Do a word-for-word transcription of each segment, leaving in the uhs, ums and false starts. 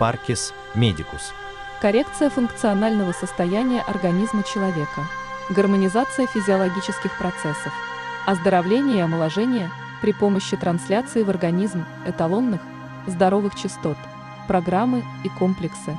Parcis Medicus. Коррекция функционального состояния организма человека. Гармонизация физиологических процессов. Оздоровление и омоложение при помощи трансляции в организм эталонных, здоровых частот, программы и комплексы.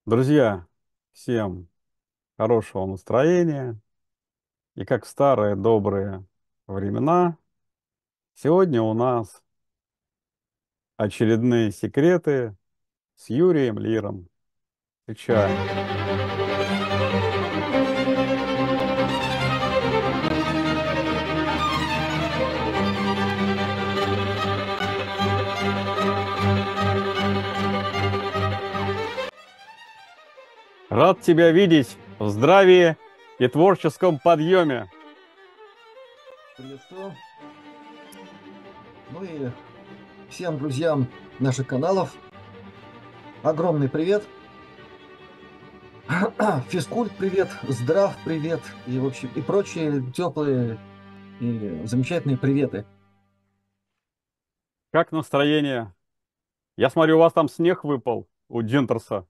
Друзья, всем хорошего настроения. И как в старые добрые времена, сегодня у нас очередные секреты с Юрием Лиром. Включаем. Рад тебя видеть в здравии и творческом подъеме. Приветствую. Ну и всем друзьям наших каналов огромный привет. Физкульт привет, здрав привет и, в общем, и прочие теплые и замечательные приветы. Как настроение? Я смотрю, у вас там снег выпал у Джинтерса.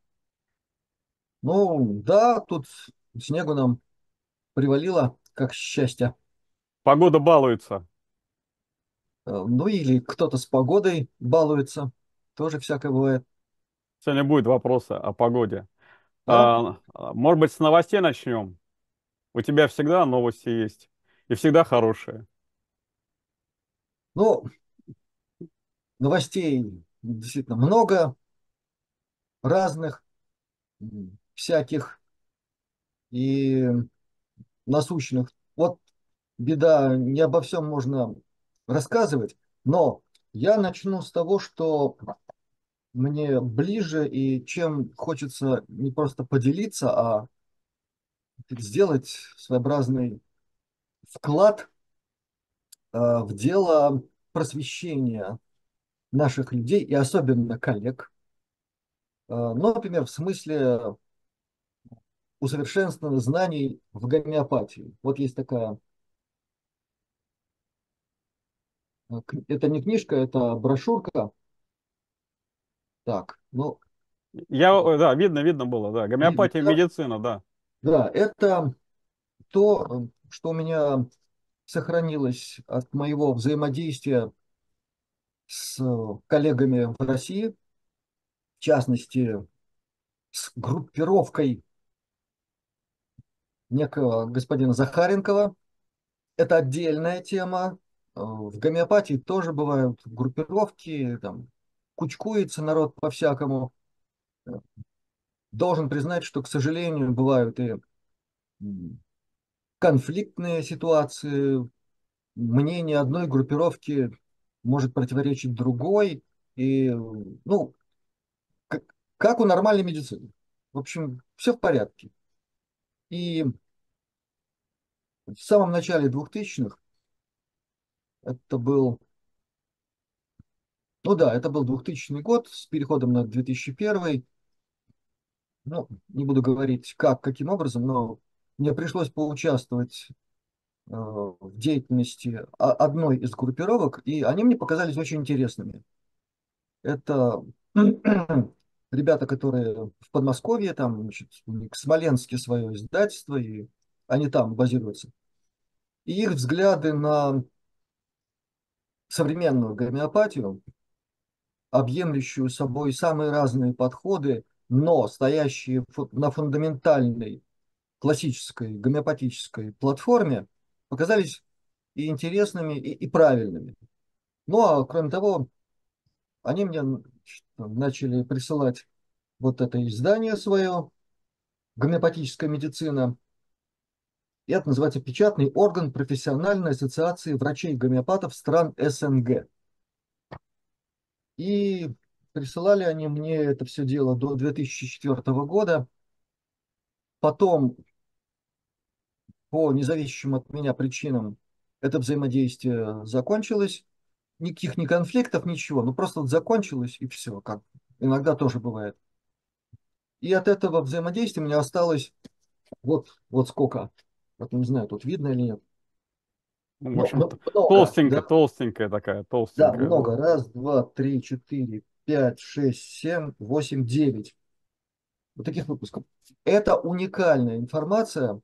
Ну да, тут снегу нам привалило, как счастье. Погода балуется. Э, Ну или кто-то с погодой балуется, тоже всякое бывает. Сегодня будет вопросы о погоде. Да? А, а, может быть, с новостей начнем? У тебя всегда новости есть. И всегда хорошие. Ну, новостей действительно много, разных, м, всяких и насущных. Вот беда, не обо всем можно рассказывать, но я начну с того, что мне ближе и чем хочется не просто поделиться, а сделать своеобразный вклад э, в дело просвещения наших людей и особенно коллег. Э, Ну, например, в смысле усовершенствования знаний в гомеопатии. Вот есть такая, э, к- это не книжка, это брошюрка. Так, ну, Я, э, да, видно, видно было, да. видно, Гомеопатия, да? медицина, да. Да, это то, что у меня сохранилось от моего взаимодействия с коллегами в России, в частности, с группировкой некого господина Захаренкова. Это отдельная тема. Э, В гомеопатии тоже бывают группировки, там кучкуется народ по-всякому. Должен признать, что, к сожалению, бывают и м, конфликтные ситуации, мнение одной группировки может противоречить другой. И, ну, как, как у нормальной медицины. В общем, все в порядке. И в самом начале двухтысячных, это был, ну да, это был двухтысячный год с переходом на две тысячи первый. Ну, не буду говорить как, каким образом, но мне пришлось поучаствовать э, в деятельности о- одной из группировок, и они мне показались очень интересными. Это ребята, которые в Подмосковье, там, значит, у них в Смоленске свое издательство, и они там базируются. И их взгляды на современную гомеопатию, объемлющую собой самые разные подходы, но стоящие фу- на фундаментальной классической гомеопатической платформе, показались и интересными, и, и правильными. Ну а кроме того, они мне значит, начали присылать вот это издание свое «Гомеопатическая медицина». И это называется «Печатный орган профессиональной ассоциации врачей-гомеопатов стран С Н Г». И присылали они мне это все дело до две тысячи четвёртого года. Потом, по независящим от меня причинам, это взаимодействие закончилось. Никаких ни конфликтов, ничего. Ну, просто вот закончилось, и все, как иногда тоже бывает. И от этого взаимодействия у меня осталось вот, вот сколько. Вот не знаю, тут видно или нет. Ну, в Но, общем, но т- много, толстенькая, да. толстенькая такая, Да, толстенькая, да. много. Раз, два, три, четыре, пять, шесть, семь, восемь, девять. Вот таких выпусков. Это уникальная информация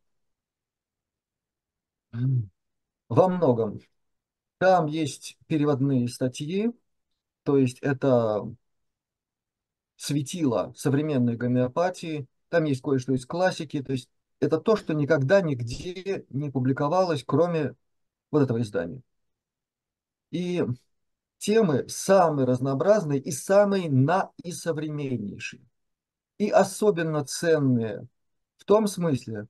во многом. Там есть переводные статьи, то есть это светило современной гомеопатии. Там есть кое-что из классики. То есть это то, что никогда нигде не публиковалось, кроме вот этого издания. И темы самые разнообразные и самые наисовременнейшие. И особенно ценные в том смысле,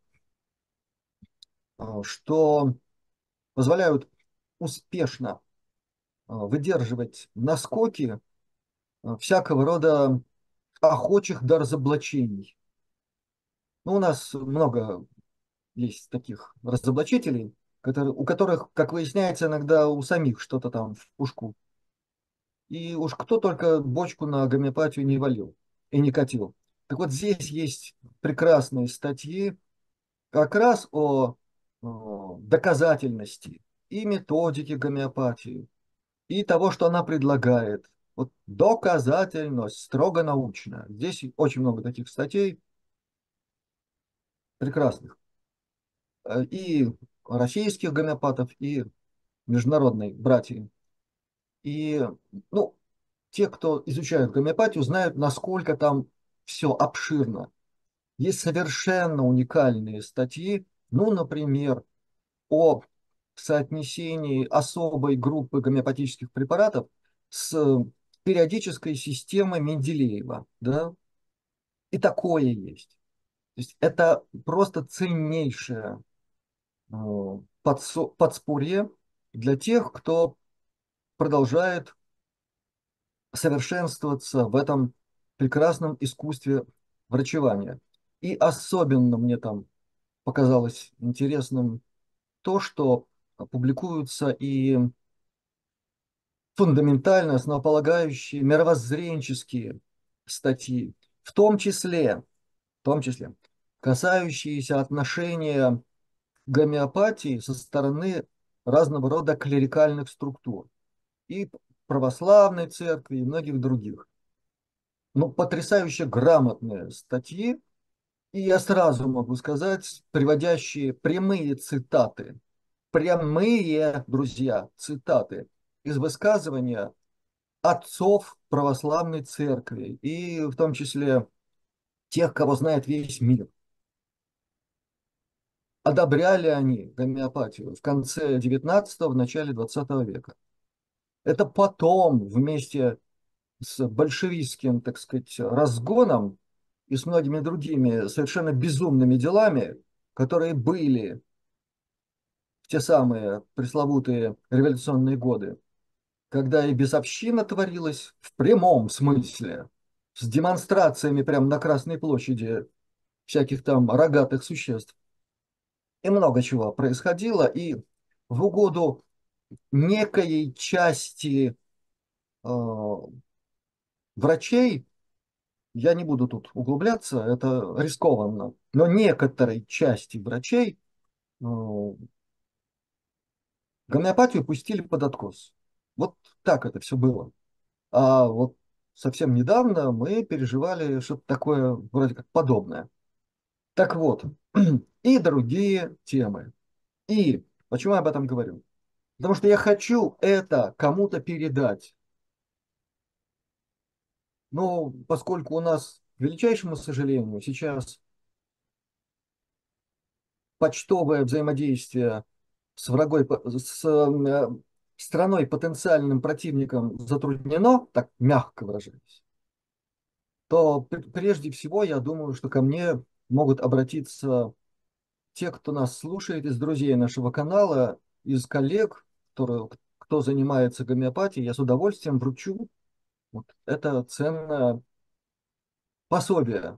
а, что позволяют успешно а, выдерживать наскоки а, всякого рода охочих до разоблачений. Ну, у нас много есть таких разоблачителей, которые, у которых, как выясняется, иногда у самих что-то там в пушку. И уж кто только бочку на гомеопатию не валил и не катил. Так вот здесь есть прекрасные статьи как раз о, о доказательности и методики гомеопатии, и того, что она предлагает. Вот доказательность, строго научная. Здесь очень много таких статей прекрасных. Э, И российских гомеопатов, и международной братьев. И, ну, те, кто изучают гомеопатию, знают, насколько там все обширно. Есть совершенно уникальные статьи, ну, например, о соотнесении особой группы гомеопатических препаратов с периодической системой Менделеева, да, и такое есть. То есть это просто ценнейшее э, подсо- подспорье для тех, кто продолжает совершенствоваться в этом прекрасном искусстве врачевания. И особенно мне там показалось интересным то, что публикуются и фундаментальные, основополагающие, мировоззренческие статьи, в том числе, в том числе касающиеся отношения гомеопатии со стороны разного рода клерикальных структур и православной церкви, и многих других. Ну, потрясающе грамотные статьи, и я сразу могу сказать, приводящие прямые цитаты, прямые, друзья, цитаты из высказывания отцов православной церкви, и в том числе тех, кого знает весь мир. Одобряли они гомеопатию в конце девятнадцатого, в начале двадцатого века. Это потом вместе с большевистским, так сказать, разгоном и с многими другими совершенно безумными делами, которые были в те самые пресловутые революционные годы, когда и бесовщина творилась в прямом смысле, с демонстрациями прямо на Красной площади всяких там рогатых существ. И много чего происходило, и в угоду некой части э, врачей, я не буду тут углубляться, это рискованно, но некоторой части врачей э, гомеопатию пустили под откос. Вот так это все было. А вот совсем недавно мы переживали что-то такое вроде как подобное. Так вот, и другие темы. И почему я об этом говорю? Потому что я хочу это кому-то передать. Но поскольку у нас, к величайшему сожалению, сейчас почтовое взаимодействие с врагой, с э, страной потенциальным противником затруднено, так мягко выражаясь, то прежде всего я думаю, что ко мне могут обратиться те, кто нас слушает, из друзей нашего канала, из коллег, которые, кто занимается гомеопатией, я с удовольствием вручу вот это ценное пособие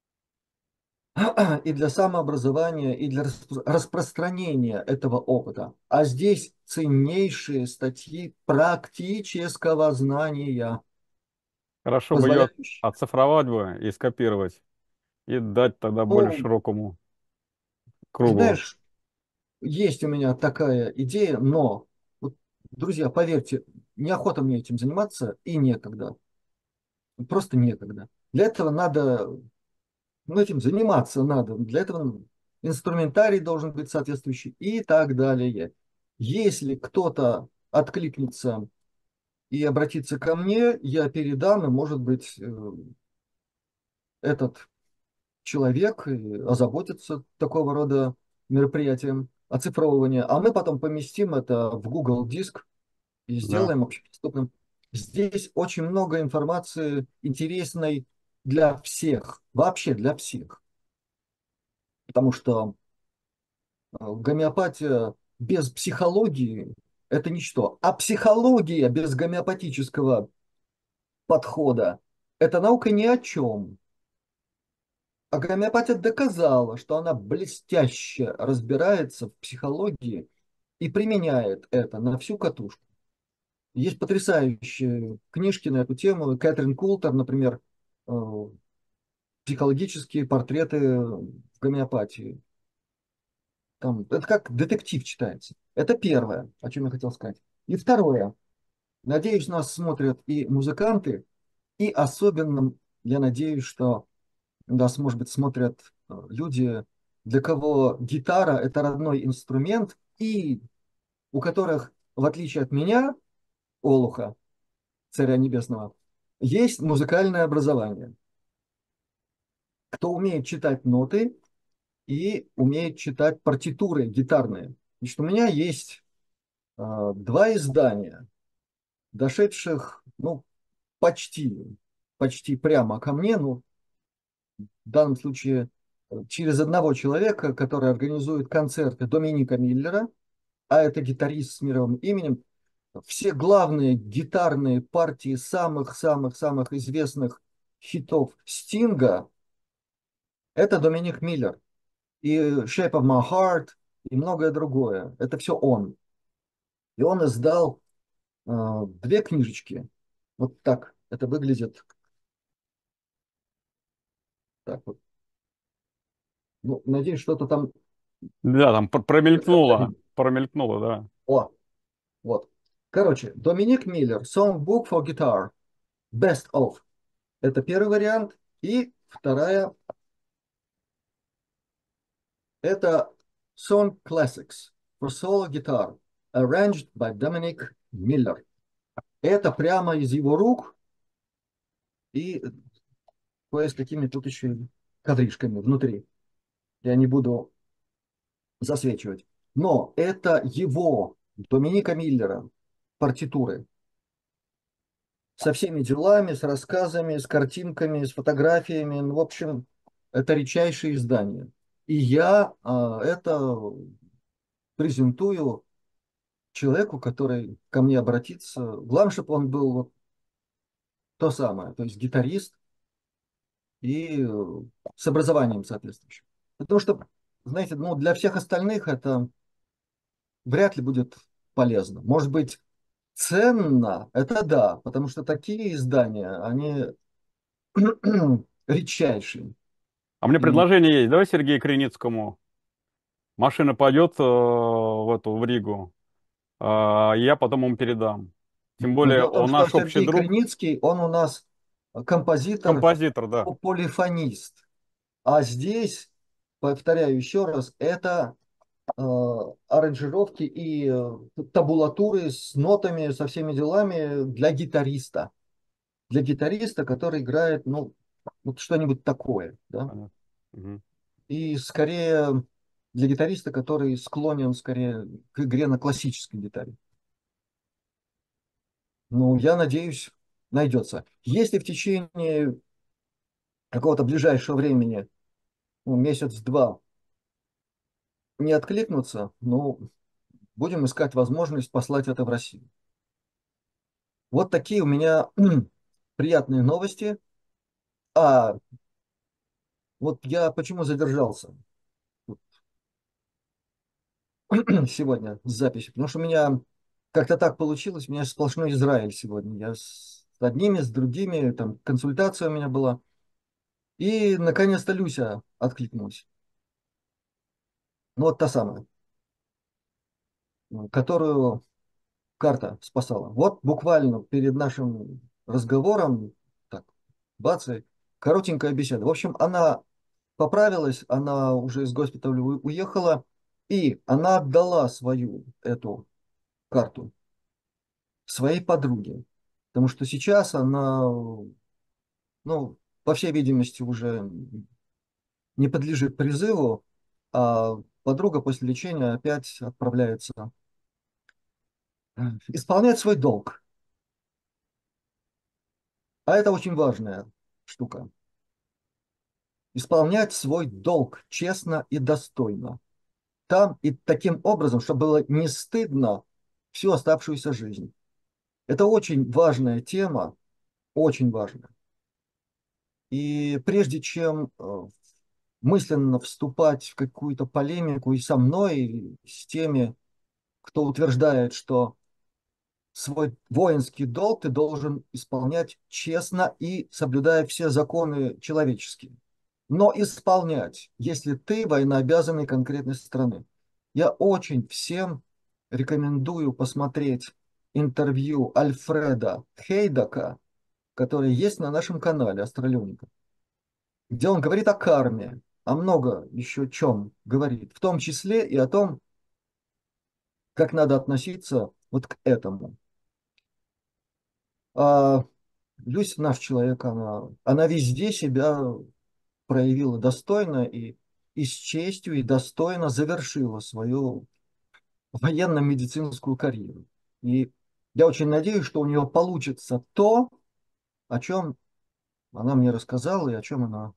и для самообразования, и для распро- распространения этого опыта. А здесь ценнейшие статьи практического знания, Хорошо бы ее позволяющие, оцифровать бы и скопировать, и дать тогда более ну, широкому кругу. знаешь, есть у меня такая идея, но, вот, друзья, поверьте, неохота мне этим заниматься и некогда. Просто некогда. Для этого надо, ну, этим заниматься надо. Для этого инструментарий должен быть соответствующий и так далее. Если кто-то откликнется и обратиться ко мне, я передам, и, может быть, э, этот человек и озаботится такого рода мероприятием оцифровывания, а мы потом поместим это в Google Диск и Да. сделаем общедоступным. Здесь очень много информации интересной для всех, вообще для всех, потому что э, гомеопатия без психологии – это ничто, а психология без гомеопатического подхода – это наука ни о чем. А гомеопатия доказала, что она блестяще разбирается в психологии и применяет это на всю катушку. Есть потрясающие книжки на эту тему. Кэтрин Култер, например, э, «Психологические портреты в гомеопатии». Там, это как детектив читается. Это первое, о чем я хотел сказать. И второе. Надеюсь, нас смотрят и музыканты, и особенно я надеюсь, что нас, может быть, смотрят э, люди, для кого гитара – это родной инструмент, и у которых, в отличие от меня, Олуха, царя небесного, есть музыкальное образование. Кто умеет читать ноты и умеет читать партитуры гитарные. Значит, у меня есть э, два издания, дошедших, ну, почти, почти прямо ко мне, ну, в данном случае э, через одного человека, который организует концерты Доминика Миллера, а это гитарист с мировым именем. Все главные гитарные партии самых-самых-самых известных хитов Стинга – это Доминик Миллер. И Shape of My Heart, и многое другое. Это все он. И он издал э, две книжечки. Вот так это выглядит. Так вот. Ну, надеюсь, что-то там... Да, там пр- промелькнуло. Промелькнуло, да. О, вот. Короче, Доминик Миллер, Songbook for Guitar, Best of. Это первый вариант. И вторая, это Song Classics for Solo Guitar, arranged by Dominic Miller. Это прямо из его рук и кое с какими тут еще кадришками внутри. Я не буду засвечивать. Но это его, Доминика Миллера, партитуры. Со всеми делами, с рассказами, с картинками, с фотографиями. Ну, в общем, это редчайшее издание. И я а, это презентую человеку, который ко мне обратится. Главное, чтобы он был вот то самое, то есть гитарист и э, с образованием соответствующим. Потому что, знаете, ну, для всех остальных это вряд ли будет полезно. Может быть, ценно, это да, потому что такие издания, они редчайшие. А мне И предложение есть. Давай Сергею Криницкому. Машина пойдет э, в эту, в Ригу, а я потом ему передам. Тем но более, дело в том, он что наш общий Сергей друг, Криницкий, он у нас композитор, композитор, да. полифонист. А здесь, повторяю еще раз, это э, аранжировки и э, табулатуры с нотами, со всеми делами для гитариста. Для гитариста, который играет, ну, вот что-нибудь такое, да. Понятно. Мгм. И скорее для гитариста, который склонен скорее к игре на классической гитаре. Ну, я надеюсь, найдется. Если в течение какого-то ближайшего времени, ну, месяц-два, не откликнутся, ну, будем искать возможность послать это в Россию. Вот такие у меня приятные новости. А вот я почему задержался сегодня с записью? Потому что у меня как-то так получилось, у меня сплошной Израиль сегодня. Я с одними, с другими, там консультация у меня была. И, наконец-то, Люся откликнулась. Ну, вот та самая, которую карта спасала. Вот буквально перед нашим разговором, так, бац, и коротенькая беседа. В общем, она поправилась, она уже из госпиталя у- уехала, и она отдала свою эту карту своей подруге. Потому что сейчас она, ну, по всей видимости, уже не подлежит призыву, а подруга после лечения опять отправляется э, исполнять свой долг. А это очень важная штука. Исполнять свой долг честно и достойно. Там и таким образом, чтобы было не стыдно всю оставшуюся жизнь. Это очень важная тема, очень важная. И прежде чем э, мысленно вступать в какую-то полемику и со мной, и с теми, кто утверждает, что свой воинский долг ты должен исполнять честно и соблюдая все законы человеческие. Но исполнять, если ты военнообязанный конкретной страны. Я очень всем рекомендую посмотреть интервью Альфреда Хейдака, которое есть на нашем канале Астралёника, где он говорит о карме, о много еще чем говорит, в том числе и о том, как надо относиться вот к этому. А Люся, наш человек, она, она везде себя проявила достойно и, и с честью, и достойно завершила свою военно-медицинскую карьеру. И я очень надеюсь, что у нее получится то, о чем она мне рассказала и о чем она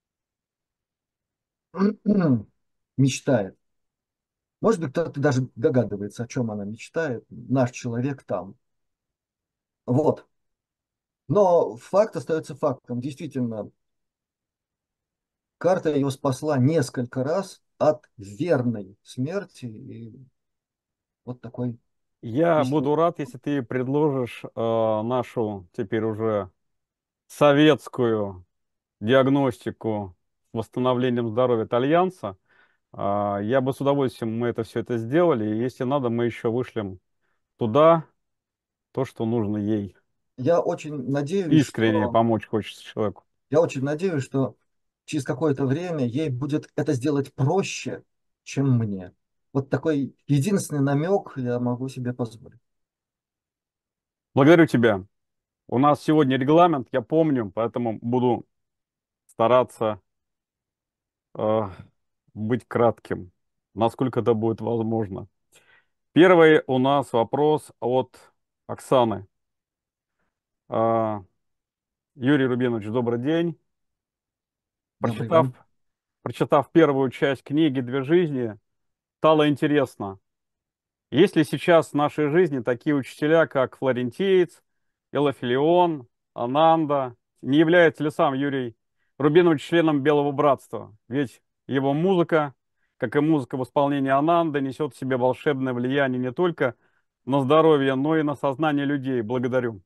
мечтает. Может быть, кто-то даже догадывается, о чем она мечтает. Наш человек там. Вот. Но факт остается фактом. Действительно, карта ее спасла несколько раз от верной смерти. И вот такой Я истории. буду рад, если ты предложишь э, нашу теперь уже советскую диагностику с восстановлением здоровья от Альянса. А, я бы с удовольствием мы это все это сделали. И если надо, мы еще вышлем туда то, что нужно ей. Я очень надеюсь, Искренне что помочь хочется человеку. я очень надеюсь, что через какое-то время ей будет это сделать проще, чем мне. Вот такой единственный намек я могу себе позволить. Благодарю тебя. У нас сегодня регламент, я помню, поэтому буду стараться э, быть кратким, насколько это будет возможно. Первый у нас вопрос от Оксаны. А, Юрий Рубинович, добрый день. Добрый Прочитав, вам. прочитав первую часть книги «Две жизни», стало интересно, есть ли сейчас в нашей жизни такие учителя, как Флорентиец, Илофилион, Ананда? Не является ли сам Юрий Рубинович членом Белого Братства? Ведь его музыка, как и музыка в исполнении Ананды, несет в себе волшебное влияние не только на здоровье, но и на сознание людей. Благодарю.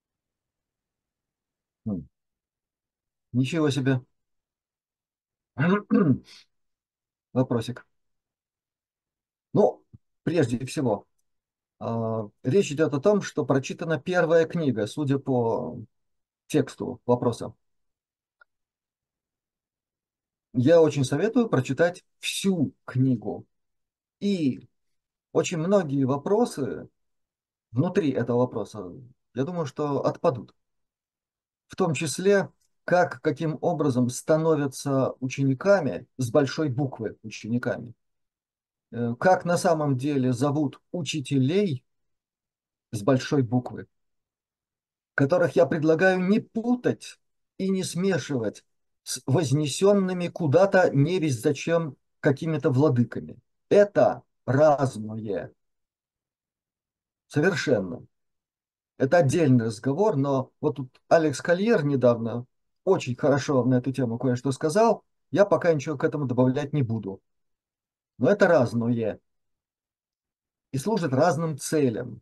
М, Ничего себе. Вопросик. Ну, прежде всего, а, речь идет о том, что прочитана первая книга, судя по тексту вопроса. Я очень советую прочитать всю книгу. И очень многие вопросы внутри этого вопроса, я думаю, что отпадут. В том числе, как, каким образом становятся учениками, с большой буквы учениками, Э, как на самом деле зовут учителей с большой буквы, которых я предлагаю не путать и не смешивать с вознесенными куда-то не весть зачем какими-то владыками. Это разное. Совершенно. Это отдельный разговор, но вот тут Алекс Кольер недавно очень хорошо на эту тему кое-что сказал. Я пока ничего к этому добавлять не буду. Но это разное и служит разным целям.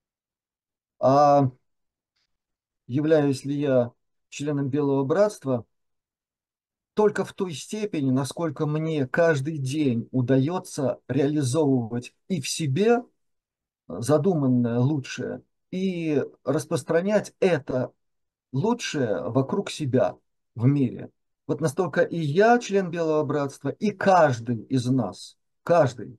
А являюсь ли я членом Белого Братства только в той степени, насколько мне каждый день удается реализовывать и в себе задуманное лучшее, и распространять это лучшее вокруг себя в мире. Вот настолько и я член Белого Братства, и каждый из нас, каждый.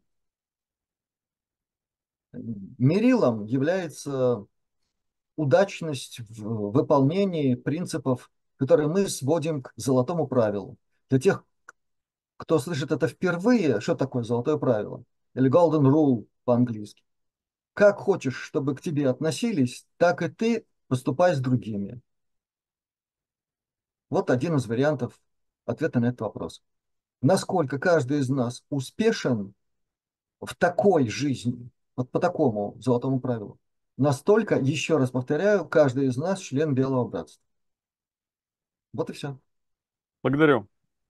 Мерилом является удачность в выполнении принципов которые мы сводим к золотому правилу. Для тех, кто слышит это впервые, что такое золотое правило? Или golden rule по-английски. Как хочешь, чтобы к тебе относились, так и ты поступай с другими. Вот один из вариантов ответа на этот вопрос. Насколько каждый из нас успешен в такой жизни, вот по такому золотому правилу, настолько, еще раз повторяю, каждый из нас член Белого Братства. Вот и все. Благодарю.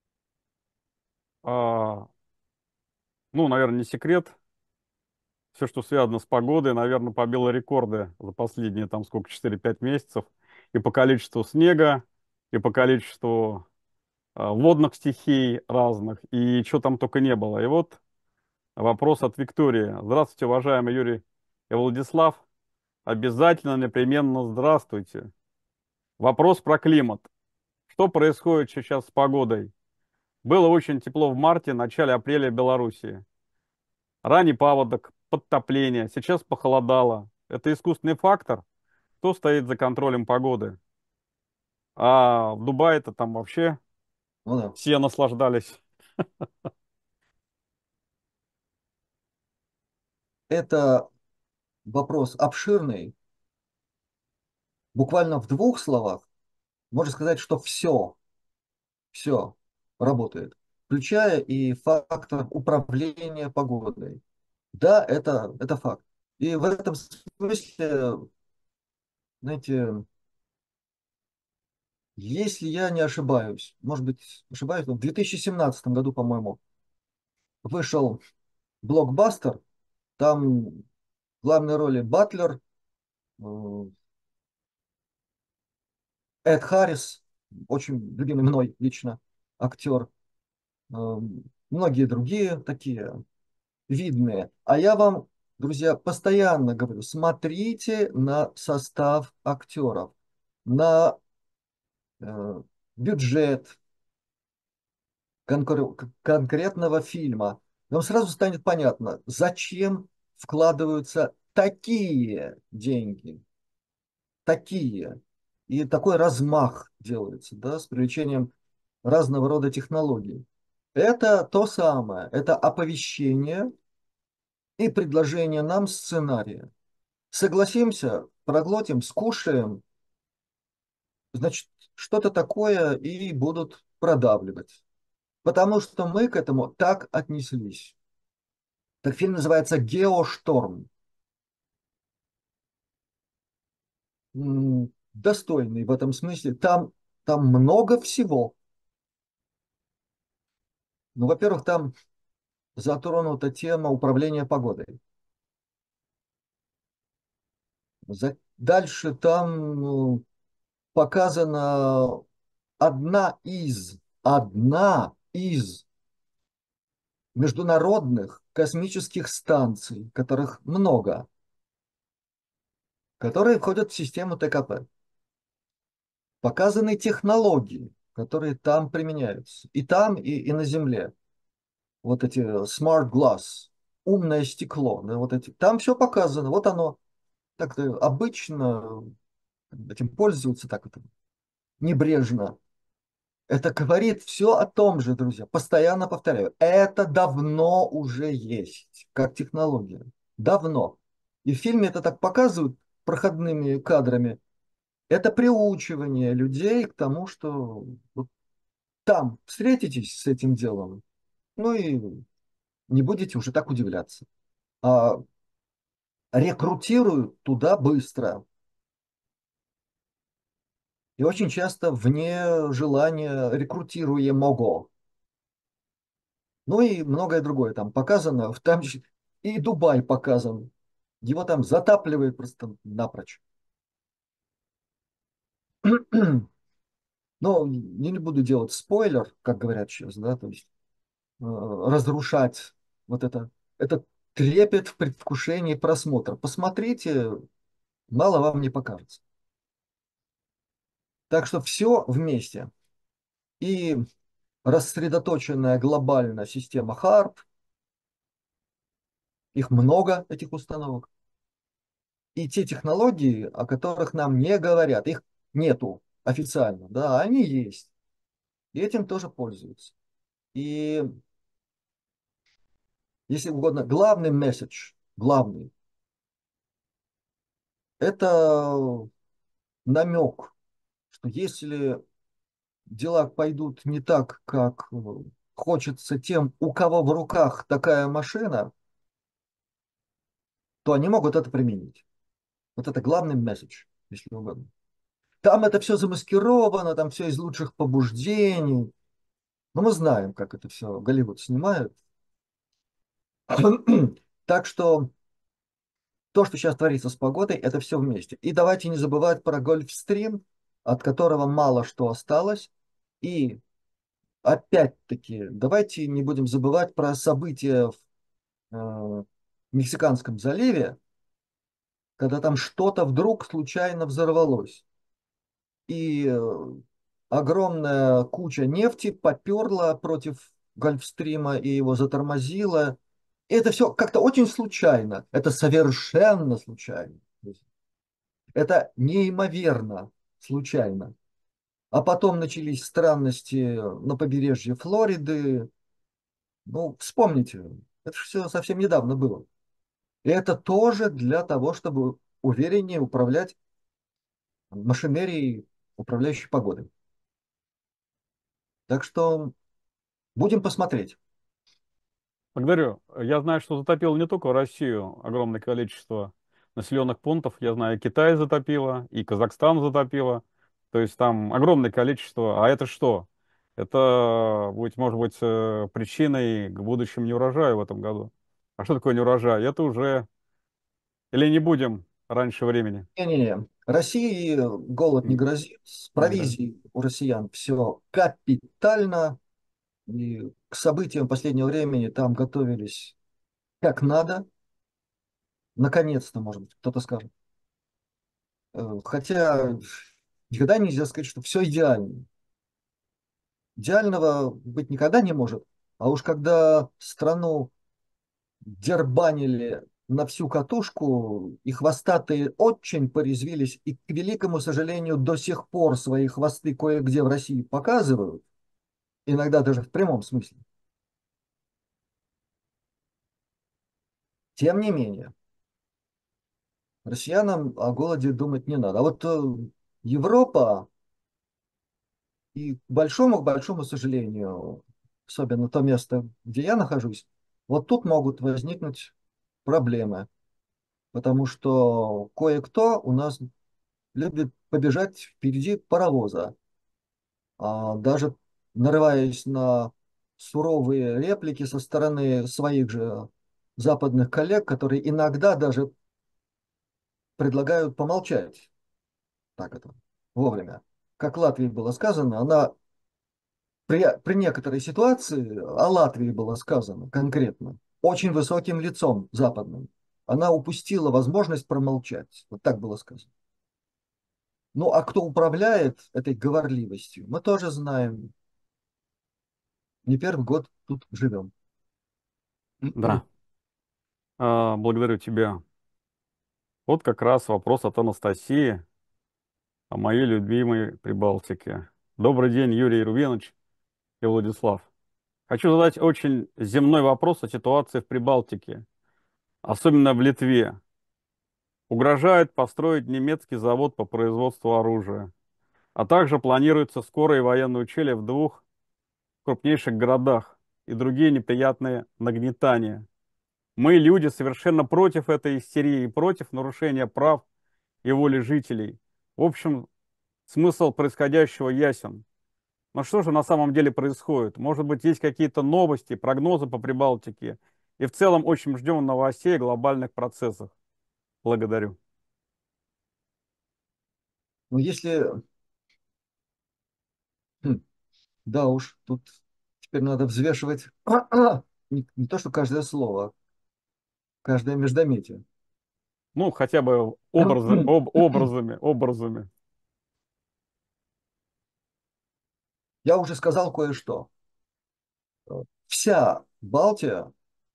А, ну, наверное, не секрет. Все, что связано с погодой, наверное, побило рекорды за последние, там, сколько, четыре-пять месяцев. И по количеству снега, и по количеству а, водных стихий разных, и что там только не было. И вот вопрос от Виктории. Здравствуйте, уважаемый Юрий и Владислав. Обязательно, непременно здравствуйте. Вопрос про климат. Что происходит сейчас с погодой? Было очень тепло в марте, начале апреля в Белоруссии. Ранний паводок, подтопление, сейчас похолодало. Это искусственный фактор. Кто стоит за контролем погоды? А в Дубае-то там вообще Ну, да. все наслаждались. Это вопрос обширный. Буквально в двух словах можно сказать, что все, все работает, включая и фактор управления погодой. Да, это, это факт. И в этом смысле, знаете, если я не ошибаюсь, может быть, ошибаюсь, но в две тысячи семнадцатом году, по-моему, вышел блокбастер, там в главной роли Батлер, э, Эд Харрис, очень любимый мной лично актер, э, многие другие такие видные. А я вам, друзья, постоянно говорю, смотрите на состав актеров, на э, бюджет конкур- конкретного фильма. И вам сразу станет понятно, зачем вкладываются такие деньги, такие, и такой размах делается, да, с привлечением разного рода технологий. Это то самое, это оповещение и предложение нам сценария. Согласимся, проглотим, скушаем, значит, что-то такое и будут продавливать. Потому что мы к этому так отнеслись. Так фильм называется «Геошторм». М, Достойный в этом смысле. Там, там много всего. Ну, во-первых, там затронута тема управления погодой. За- Дальше там ну, показана одна из, одна из международных космических станций, которых много, которые входят в систему Т К П. Показаны технологии, которые там применяются. И там, и, и на Земле. Вот эти smart glass, умное стекло. Да, вот эти. Там все показано. Вот оно. Так обычно этим пользуются так это небрежно. Это говорит все о том же, друзья. Постоянно повторяю. Это давно уже есть, как технология. Давно. И в фильме это так показывают проходными кадрами. Это приучивание людей к тому, что вот там встретитесь с этим делом, ну и не будете уже так удивляться. А рекрутируют туда быстро. И очень часто вне желания рекрутируемого. Ну и многое другое там показано. Там же и Дубай показан. Его там затапливает просто напрочь. Но я не буду делать спойлер, как говорят сейчас, да, то есть э, разрушать вот это, этот трепет в предвкушении просмотра. Посмотрите, мало вам не покажется. Так что все вместе. И рассредоточенная глобальная система харп, их много, этих установок, и те технологии, о которых нам не говорят, их нету. официально, да, они есть. И этим тоже пользуются. И, если угодно, главный месседж, главный, это намек, что если дела пойдут не так, как э, хочется тем, у кого в руках такая машина, то они могут это применить. Вот это главный месседж, если угодно. Там это все замаскировано, там все из лучших побуждений. Но мы знаем, как это все Голливуд снимает. Так что то, что сейчас творится с погодой, это все вместе. И давайте не забывать про Гольфстрим, от которого мало что осталось. И опять-таки, давайте не будем забывать про события в э, Мексиканском заливе, когда там что-то вдруг случайно взорвалось. И э, огромная куча нефти поперла против Гольфстрима и его затормозила. И это все как-то очень случайно. Это совершенно случайно. Это неимоверно случайно. А потом начались странности на побережье Флориды. Ну, вспомните, это все совсем недавно было. И это тоже для того, чтобы увереннее управлять машинерией, управляющей погодой. Так что будем посмотреть. Благодарю. Я знаю, что затопило не только Россию огромное количество населенных пунктов. Я знаю, и Китай затопило, и Казахстан затопило. То есть там огромное количество. А это что? Это будет, может быть, э, причиной к будущему неурожаю в этом году. А что такое неурожай? Это уже... Или не будем раньше времени? Не-не-не. России голод не М, грозит. С не грозит. провизией у россиян все капитально. И к событиям последнего времени там готовились как надо. Наконец-то, может быть, кто-то скажет. Э, Хотя никогда нельзя сказать, что все идеально. Идеального быть никогда не может. А уж когда страну дербанили на всю катушку, и хвостатые очень порезвились, и, к великому сожалению, до сих пор свои хвосты кое-где в России показывают, иногда даже в прямом смысле. Тем не менее, россиянам о голоде думать не надо. А вот э, Европа, и к большому-большому сожалению, особенно то место, где я нахожусь, вот тут могут возникнуть проблемы, потому что кое-кто у нас любит побежать впереди паровоза, а даже нарываясь на суровые реплики со стороны своих же западных коллег, которые иногда даже предлагают помолчать. Так это вовремя. Как Латвии было сказано, она при, при некоторой ситуации, о Латвии было сказано конкретно, очень высоким лицом западным, она упустила возможность промолчать. Вот так было сказано. Ну, а кто управляет этой говорливостью, мы тоже знаем. Не первый год тут живем. Да. А, благодарю тебя. Вот как раз вопрос от Анастасии о моей любимой Прибалтике. Добрый день, Юрий Рувенович и Владислав. Хочу задать очень земной вопрос о ситуации в Прибалтике, особенно в Литве. Угрожает построить немецкий завод по производству оружия, а также планируется скорое военное учение в двух крупнейших городах и другие неприятные нагнетания. Мы, люди, совершенно против этой истерии, против нарушения прав и воли жителей. В общем, смысл происходящего ясен. Но что же на самом деле происходит? Может быть, есть какие-то новости, прогнозы по Прибалтике? И в целом очень ждем новостей о глобальных процессах. Благодарю. Но если... хм, да уж, тут теперь надо взвешивать не, не то, что каждое слово, каждое междометие. Ну, хотя бы образы, об, образами, образами. Я уже сказал кое-что. Вся Балтия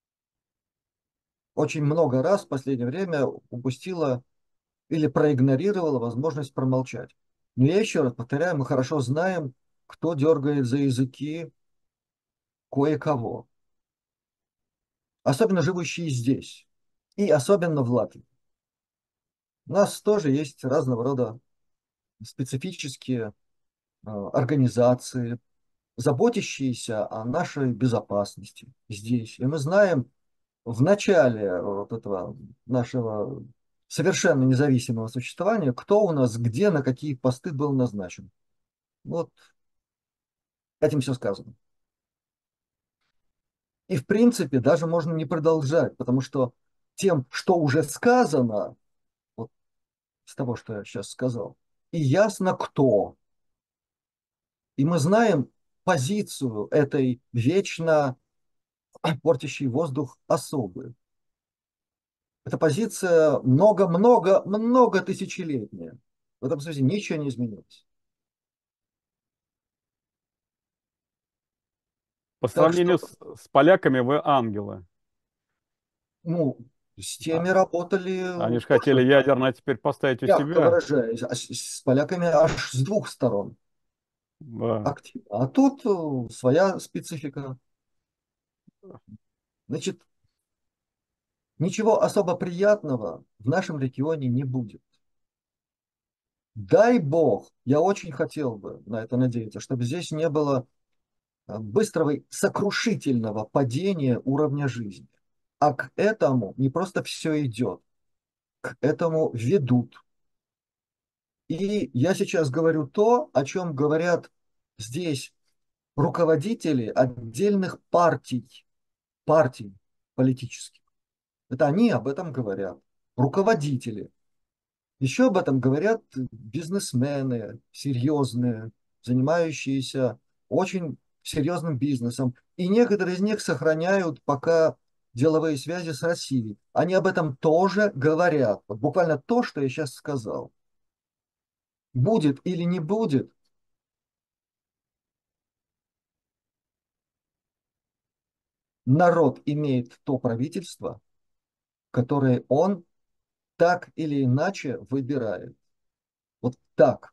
очень много раз в последнее время упустила или проигнорировала возможность промолчать. Но я еще раз повторяю, мы хорошо знаем, кто дергает за языки кое-кого, особенно живущие здесь, и особенно в Латвии. У нас тоже есть разного рода специфические э, организации, заботящиеся о нашей безопасности здесь. И мы знаем в начале вот этого нашего совершенно независимого существования, кто у нас где, на какие посты был назначен. Вот этим все сказано. И в принципе даже можно не продолжать, потому что тем, что уже сказано, вот с того, что я сейчас сказал, и ясно кто. И мы знаем позицию этой вечно портящей воздух особы. Эта позиция много-много-много тысячелетняя. В этом смысле ничего не изменилось. По Так что, сравнению с, с поляками вы ангелы. ну, с теми А, работали Они же хотели тоже, ядерно теперь поставить у мягко себя. выражаясь, а с, с поляками аж с двух сторон Да. активно. А тут э, своя специфика. Значит, ничего особо приятного в нашем регионе не будет. Дай бог, я очень хотел бы на это надеяться, чтобы здесь не было э, быстрого и сокрушительного падения уровня жизни. А к этому не просто все идет, к этому ведут. И я сейчас говорю то, о чем говорят здесь руководители отдельных партий, партий политических. Это они об этом говорят. Руководители. Еще об этом говорят бизнесмены серьезные, занимающиеся очень серьезным бизнесом. И некоторые из них сохраняют пока деловые связи с Россией. Они об этом тоже говорят. Вот буквально то, что я сейчас сказал. Будет или не будет, народ имеет то правительство, которое он так или иначе выбирает. Вот так.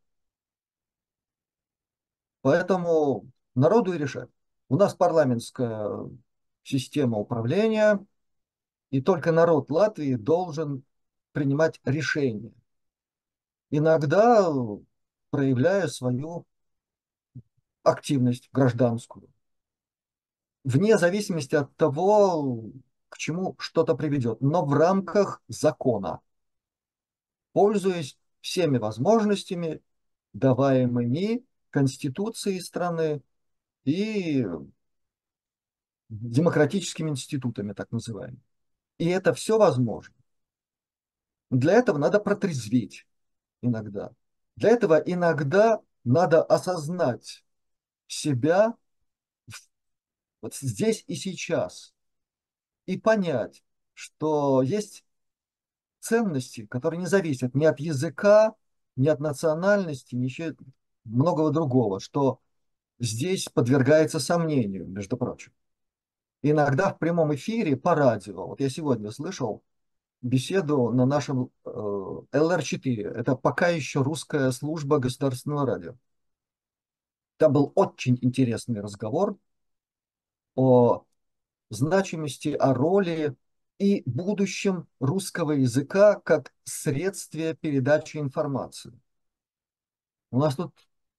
Поэтому народу и решать. У нас парламентская система управления, и только народ Латвии должен принимать решения. Иногда проявляя свою активность гражданскую, вне зависимости от того, к чему что-то приведет, но в рамках закона, пользуясь всеми возможностями, даваемыми Конституцией страны и демократическими институтами, так называемыми. И это все возможно. Для этого надо протрезветь иногда. Для этого иногда надо осознать себя вот здесь и сейчас и понять, что есть ценности, которые не зависят ни от языка, ни от национальности, ни еще многого другого, что здесь подвергается сомнению, между прочим. Иногда в прямом эфире по радио, вот я сегодня слышал беседу на нашем э, эл эр четыре, это пока еще русская служба государственного радио. Там был очень интересный разговор о значимости, о роли и будущем русского языка как средстве передачи информации. У нас тут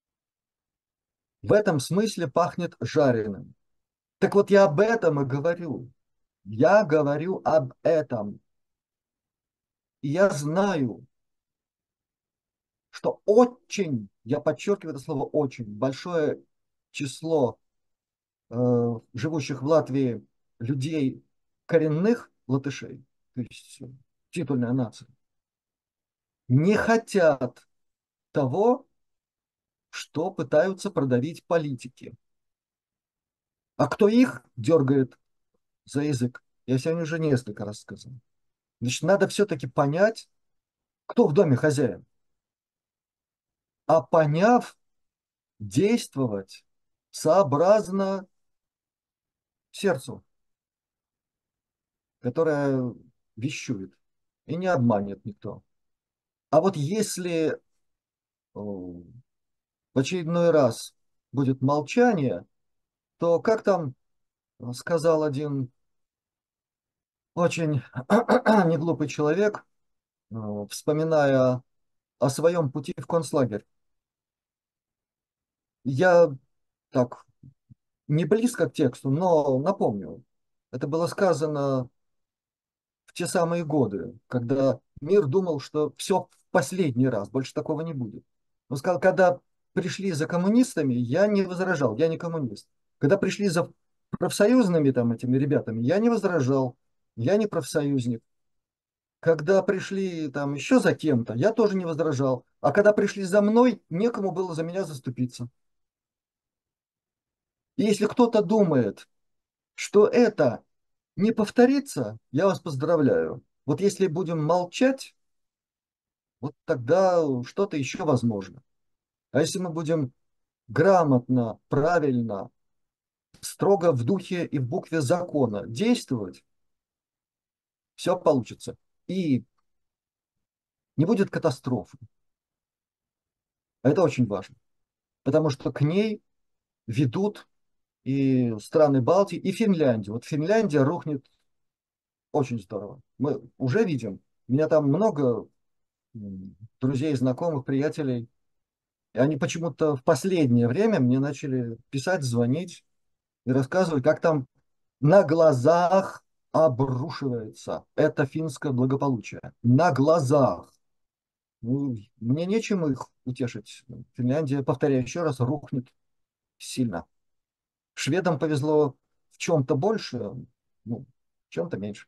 в этом смысле пахнет жареным. Так вот я об этом и говорю. Я говорю об этом. И я знаю, что очень, я подчеркиваю это слово очень, большое число э, живущих в Латвии людей коренных латышей, то есть титульная нация, не хотят того, что пытаются продавить политики. А кто их дергает за язык? Я сегодня уже несколько раз сказал. Значит, надо все-таки понять, кто в доме хозяин. А поняв, действовать сообразно сердцу, которое вещует и не обманет никто. А вот если в очередной раз будет молчание, то, как там сказал один очень неглупый человек, э, вспоминая о своем пути в концлагерь. Я так не близко к тексту, но напомню. Это было сказано в те самые годы, когда мир думал, что все в последний раз, больше такого не будет. Он сказал, когда пришли за коммунистами, я не возражал, я не коммунист. Когда пришли за профсоюзными там этими ребятами, я не возражал, я не профсоюзник. Когда пришли там еще за кем-то, я тоже не возражал. А когда пришли за мной, некому было за меня заступиться. И если кто-то думает, что это не повторится, я вас поздравляю. Вот если будем молчать, вот тогда что-то еще возможно. А если мы будем грамотно, правильно, строго в духе и в букве закона действовать, все получится. И не будет катастрофы. Это очень важно, потому что к ней ведут и страны Балтии, и Финляндия. Вот Финляндия рухнет очень здорово. Мы уже видим. У меня там много м, друзей, знакомых, приятелей. И они почему-то в последнее время мне начали писать, звонить и рассказывать, как там на глазах обрушивается это финское благополучие. На глазах. Ну, мне нечем их утешить. Финляндия, повторяю еще раз, рухнет сильно. Шведам повезло в чем-то больше, ну, в чем-то меньше.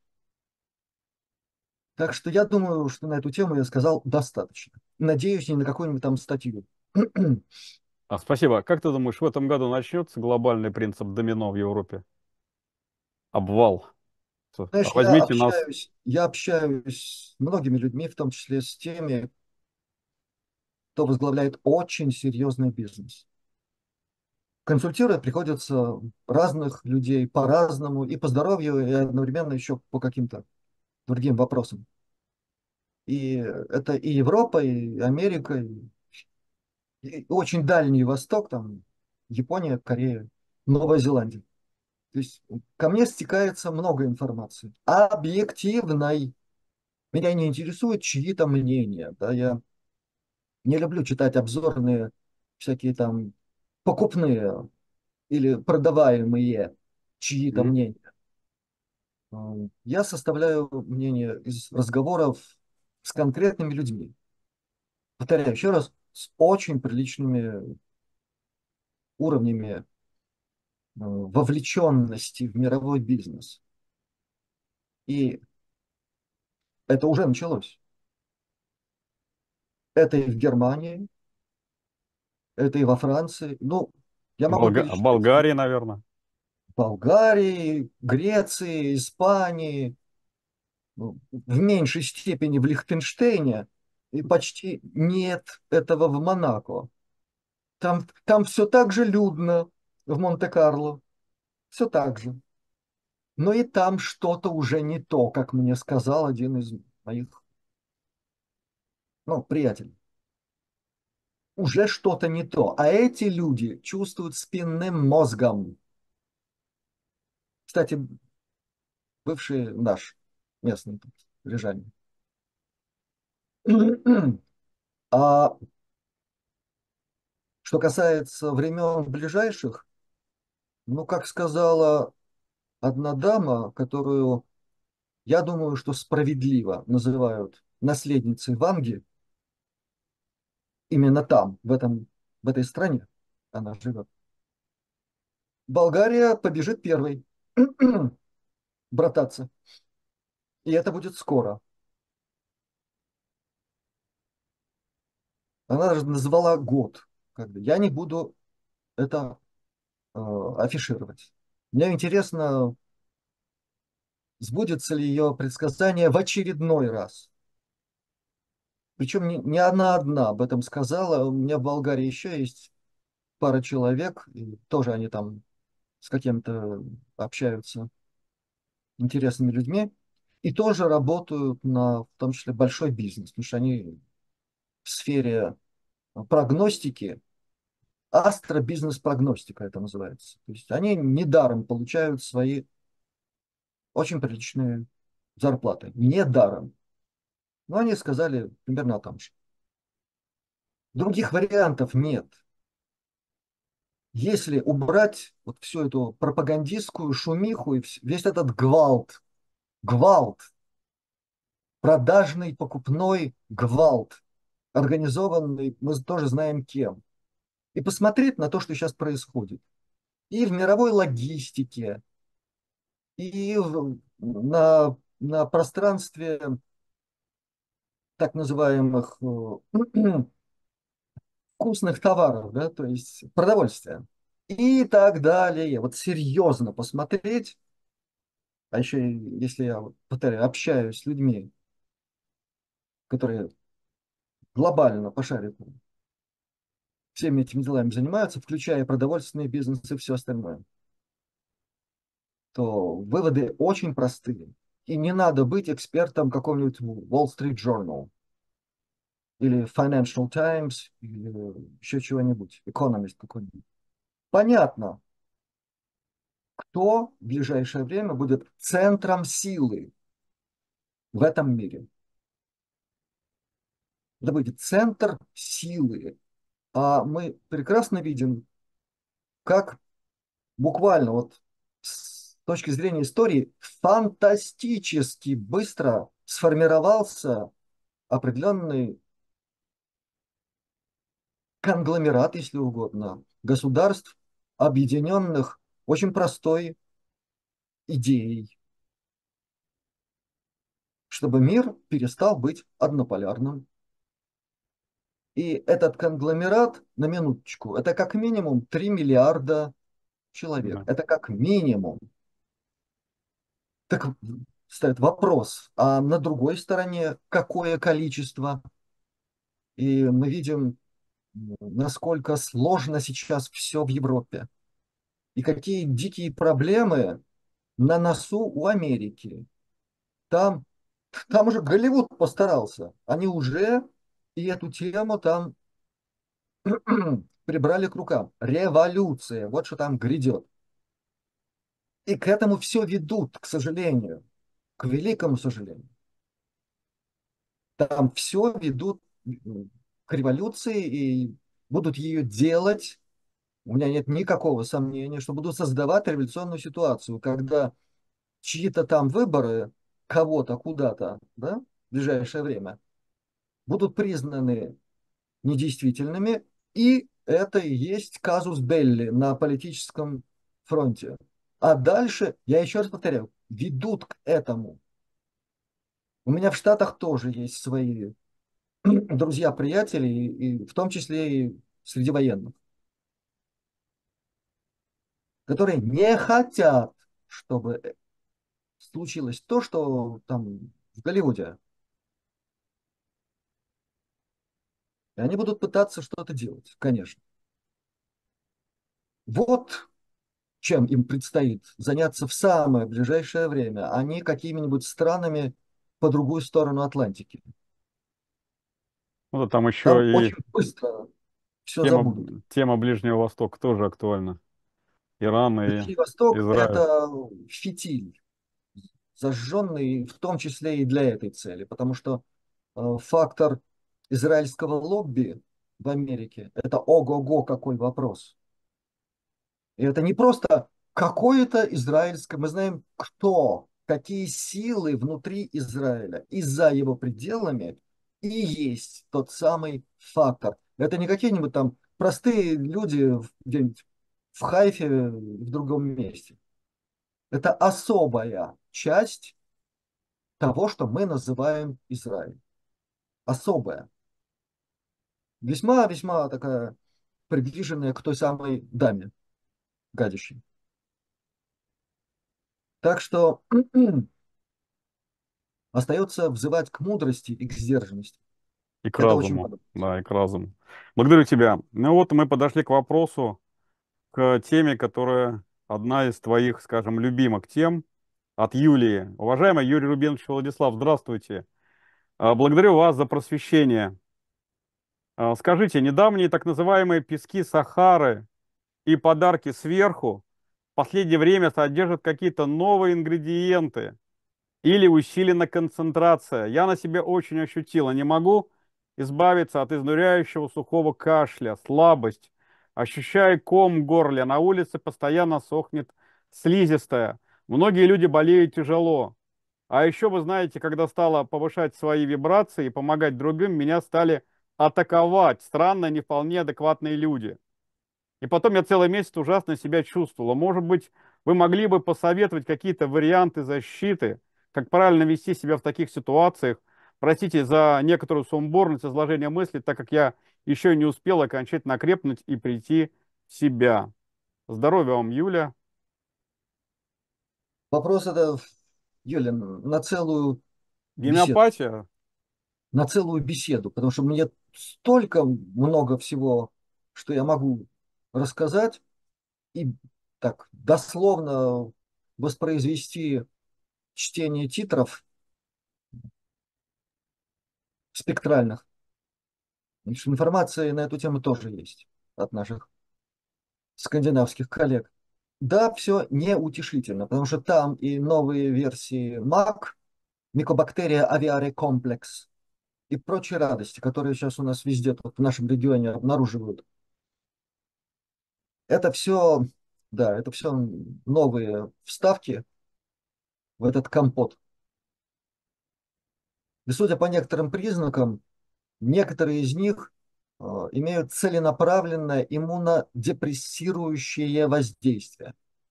Так что я думаю, что на эту тему я сказал достаточно. Надеюсь, не на какую-нибудь там статью. А, спасибо. Как ты думаешь, в этом году начнется глобальный принцип домино в Европе? Обвал. Что, а Знаешь, я возьмите нас. общаюсь, я общаюсь с многими людьми, в том числе с теми, кто возглавляет очень серьезный бизнес. Консультировать приходится разных людей по-разному, и по здоровью, и одновременно еще по каким-то другим вопросам. И это и Европа, и Америка, и, и очень Дальний Восток, там Япония, Корея, Новая Зеландия. То есть ко мне стекается много информации. Объективной. Меня не интересует чьи-то мнения. Да, я не люблю читать обзорные всякие там покупные или продаваемые чьи-то М? мнения. М, Я составляю мнение из разговоров с конкретными людьми. Повторяю еще раз, с очень приличными уровнями э, вовлеченности в мировой бизнес. И это уже началось. Это и в Германии, это и во Франции. Ну, я могу Болга- перечислять Болгарии, наверное. Болгарии, Греции, Испании, ну, в меньшей степени в Лихтенштейне, и почти нет этого в Монако. Там, там все так же людно в Монте-Карло, все так же. Но и там что-то уже не то, как мне сказал один из моих, ну, приятелей. Уже что-то не то. А эти люди чувствуют спинным мозгом. Кстати, бывший наш местный тут, рижанин. А что касается времен ближайших, ну, как сказала одна дама, которую, я думаю, что справедливо называют наследницей Ванги, именно там, в этом, в этой стране она живет. Болгария побежит первой брататься. И это будет скоро. Она даже назвала год. Как бы. Я не буду это э, афишировать. Мне интересно, сбудется ли ее предсказание в очередной раз. Причем не, не она одна об этом сказала. У меня в Болгарии еще есть пара человек, и тоже они там с каким-то общаются интересными людьми, и тоже работают на, в том числе, большой бизнес, потому что они в сфере прогностики, астробизнес-прогностика это называется. То есть они недаром получают свои очень приличные зарплаты. Недаром. Но они сказали примерно о том же. Других вариантов нет. Если убрать вот всю эту пропагандистскую шумиху и весь этот гвалт, гвалт, продажный, покупной гвалт, организованный, мы тоже знаем кем, и посмотреть на то, что сейчас происходит. И в мировой логистике, и в- на, на пространстве так называемых э, вкусных товаров, да, то есть продовольствия и так далее. Вот серьезно посмотреть, а еще и если я, вот, повторяю, общаюсь с людьми, которые глобально пошарят всеми этими делами занимаются, включая продовольственный бизнес и все остальное, то выводы очень простые. И не надо быть экспертом какого-нибудь Wall Street Journal или Financial Times или еще чего-нибудь, Economist какой-нибудь. Понятно, кто в ближайшее время будет центром силы в этом мире. Это будет центр силы. А мы прекрасно видим, как буквально вот с точки зрения истории фантастически быстро сформировался определенный конгломерат, если угодно, государств, объединенных очень простой идеей, чтобы мир перестал быть однополярным. И этот конгломерат, на минуточку, это как минимум три миллиарда человек. Да. Это как минимум. Так стоит вопрос, а на другой стороне какое количество? И мы видим, насколько сложно сейчас все в Европе. И какие дикие проблемы на носу у Америки. Там, там уже Голливуд постарался. Они уже и эту тему там прибрали к рукам. Революция. Вот что там грядет. И к этому все ведут, к сожалению. К великому сожалению. Там все ведут к революции и будут ее делать. У меня нет никакого сомнения, что будут создавать революционную ситуацию, когда чьи-то там выборы кого-то куда-то, да, в ближайшее время, будут признаны недействительными, и это и есть казус белли на политическом фронте. А дальше, я еще раз повторяю, ведут к этому. У меня в Штатах тоже есть свои друзья-приятели, и, и в том числе и среди военных, которые не хотят, чтобы случилось то, что там в Голливуде. И они будут пытаться что-то делать, конечно. Вот чем им предстоит заняться в самое ближайшее время, а не какими-нибудь странами по другую сторону Атлантики. Ну, да, там Там еще и очень быстро все тема, забудут. тема Ближнего Востока тоже актуальна. Иран и Ближний Восток– Израиль. это фитиль, зажженный в том числе и для этой цели, потому что э, фактор израильского лобби в Америке– это ого-го какой вопрос. И это не просто какое-то израильское, мы знаем, кто, какие силы внутри Израиля и за его пределами и есть тот самый фактор. Это не какие-нибудь там простые люди в- где-нибудь в Хайфе, в другом месте. Это особая часть того, что мы называем Израиль. Особая. Весьма-весьма такая приближенная к той самой даме гадящей. Так что остается взывать к мудрости и к сдержанности. И к Это очень разуму. важно. Да, и к разуму. Благодарю тебя. Ну вот мы подошли к вопросу, к теме, которая одна из твоих, скажем, любимых тем от Юлии. Уважаемый Юрий Рубинович Владислав, здравствуйте. А, Благодарю вас за просвещение. А, Скажите, недавние так называемые пески Сахары и подарки сверху в последнее время содержат какие-то новые ингредиенты или усилена концентрация? Я на себе очень ощутила. Не могу избавиться от изнуряющего сухого кашля, слабость. Ощущаю ком в горле. На улице постоянно сохнет слизистая. Многие люди болеют тяжело. А еще, вы знаете, когда стала повышать свои вибрации и помогать другим, меня стали атаковать странные, не вполне адекватные люди. И потом я целый месяц ужасно себя чувствовала. Может быть, вы могли бы посоветовать какие-то варианты защиты, как правильно вести себя в таких ситуациях? Простите за некоторую сумбурность изложения мысли, так как я еще не успел окончательно окрепнуть и прийти в себя. Здоровья вам, Юля. Вопрос это, Юля, на целую беседу. Гомеопатия? На целую беседу, потому что мне столько много всего, что я могу рассказать, и так дословно воспроизвести чтение титров спектральных. Потому что информация на эту тему тоже есть от наших скандинавских коллег. Да, все неутешительно, потому что там и новые версии МАК, микобактерия авиаре комплекс и прочие радости, которые сейчас у нас везде тут в нашем регионе обнаруживают. Это все, да, это все новые вставки в этот компот. И судя по некоторым признакам, некоторые из них э, имеют целенаправленное иммунодепрессирующее воздействие.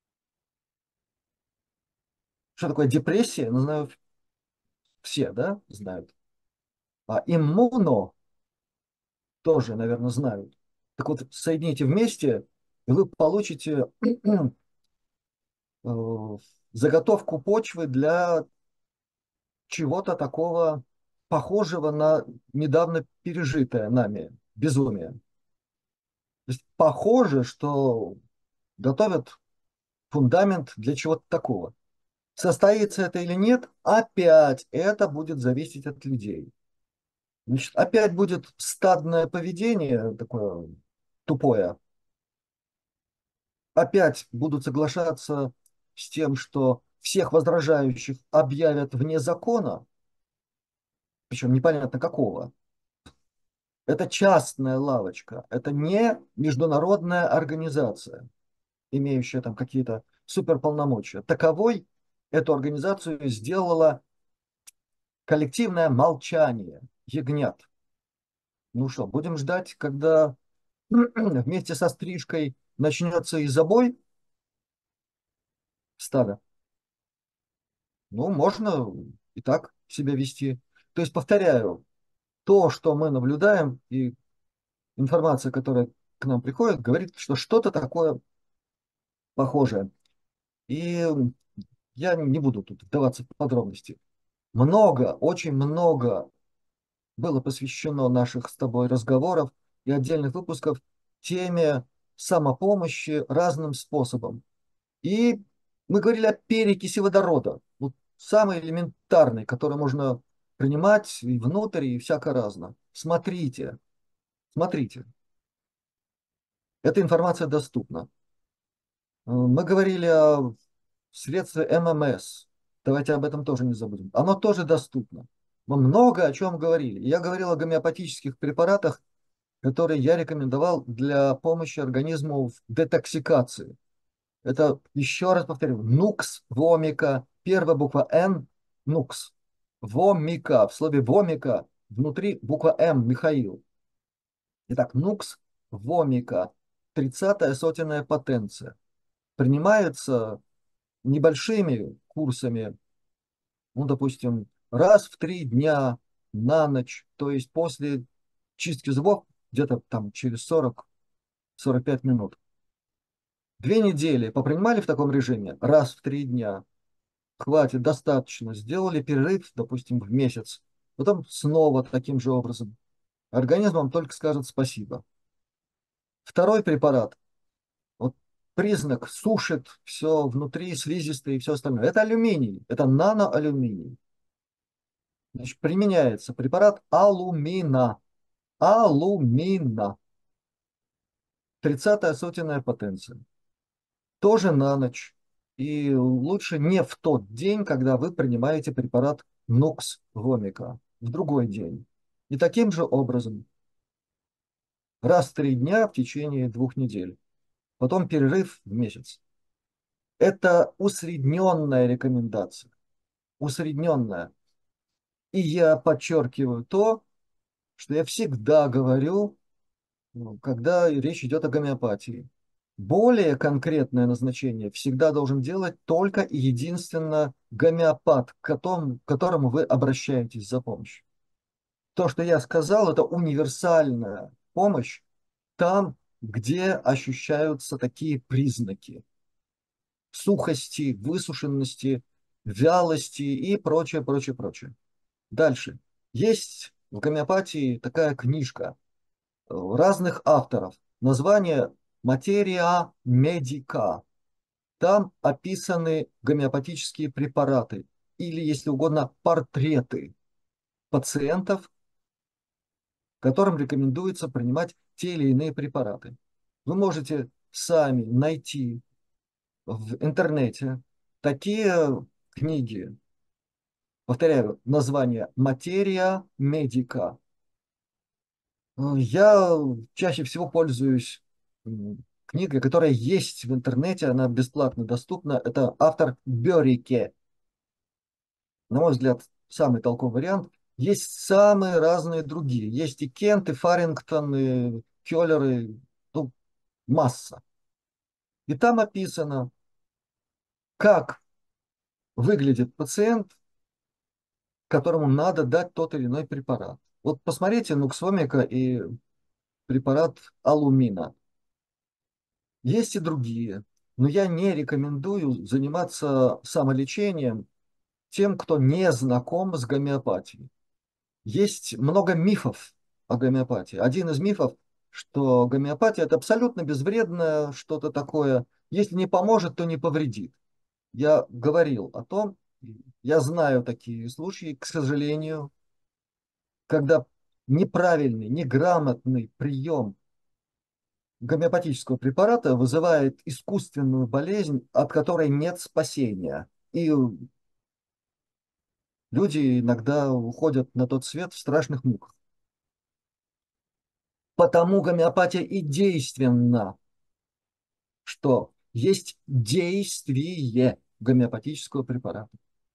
Что такое депрессия? Ну, знают все, да, знают. А иммуно тоже, наверное, знают. Так вот, соедините вместе, и вы получите э, заготовку почвы для чего-то такого похожего на недавно пережитое нами безумие. То есть похоже, что готовят фундамент для чего-то такого. Состоится это или нет, опять это будет зависеть от людей. Значит, опять будет стадное поведение такое тупое. Опять будут соглашаться с тем, что всех возражающих объявят вне закона, причем непонятно какого. Это частная лавочка, это не международная организация, имеющая там какие-то суперполномочия. Таковой эту организацию сделала коллективное молчание, ягнят. Ну что, будем ждать, когда вместе со стрижкой начнется и забой стада? Ну, можно и так себя вести. То есть, повторяю, то, что мы наблюдаем, и информация, которая к нам приходит, говорит, что что-то такое похожее. И я не буду тут вдаваться в подробности. Много, очень много было посвящено наших с тобой разговоров и отдельных выпусков теме самопомощи разным способом. И мы говорили о перекиси водорода, вот самый элементарный, который можно принимать и внутрь, и всяко разно. Смотрите, смотрите, эта информация доступна. Э, Мы говорили о средстве эм эм эс. Давайте об этом тоже не забудем. Оно тоже доступно. Мы много о чем говорили. Я говорил о гомеопатических препаратах, которые я рекомендовал для помощи организму в детоксикации. Это, еще раз повторю, нукс вомика, первая буква Н, нукс. Вомика, в слове вомика внутри буква М, Михаил. Итак, нукс вомика, тридцатая сотенная потенция. Принимается небольшими курсами, ну, допустим, раз в три дня на ночь, то есть после чистки зубов, где-то там через сорок-сорок пять минут. Две недели попринимали в таком режиме, раз в три дня. Хватит, достаточно. Сделали перерыв, допустим, в месяц. Потом снова таким же образом. Организм вам только скажет спасибо. Второй препарат. Вот признак сушит все внутри, слизистые и все остальное. Это алюминий. Это наноалюминий. Значит, применяется препарат алумина. Алумина. Тридцатая сотенная потенция. Тоже на ночь. И лучше не в тот день, когда вы принимаете препарат Нукс Вомика. В другой день. И таким же образом. Раз в три дня в течение двух недель. Потом перерыв в месяц. Это усредненная рекомендация. Усредненная. И я подчеркиваю то, что я всегда говорю, ну, когда речь идет о гомеопатии. Более конкретное назначение всегда должен делать только и единственно гомеопат, к которому, к которому вы обращаетесь за помощью. То, что я сказал, это универсальная помощь там, где ощущаются такие признаки сухости, высушенности, вялости и прочее, прочее, прочее. Дальше. Есть в гомеопатии такая книжка разных авторов. Название «Материя медика». Там описаны гомеопатические препараты или, если угодно, портреты пациентов, которым рекомендуется принимать те или иные препараты. Вы можете сами найти в интернете такие книги. Повторяю, название «Материя медика». Я чаще всего пользуюсь м, книгой, которая есть в интернете, она бесплатно доступна. Это автор Бёрике. На мой взгляд, самый толковый вариант. Есть самые разные другие. Есть и Кент, и Фарингтон, и Кёллер, и ну, масса. И там описано, как выглядит пациент, которому надо дать тот или иной препарат. Вот посмотрите Нуксвомика и препарат Алумина. Есть и другие, но я не рекомендую заниматься самолечением тем, кто не знаком с гомеопатией. Есть много мифов о гомеопатии. Один из мифов, что гомеопатия – это абсолютно безвредное что-то такое. Если не поможет, то не повредит. Я говорил о том, я знаю такие случаи, к сожалению, когда неправильный, неграмотный прием гомеопатического препарата вызывает искусственную болезнь, от которой нет спасения. И люди иногда уходят на тот свет в страшных муках. Потому гомеопатия и действенна, что есть действие гомеопатического препарата.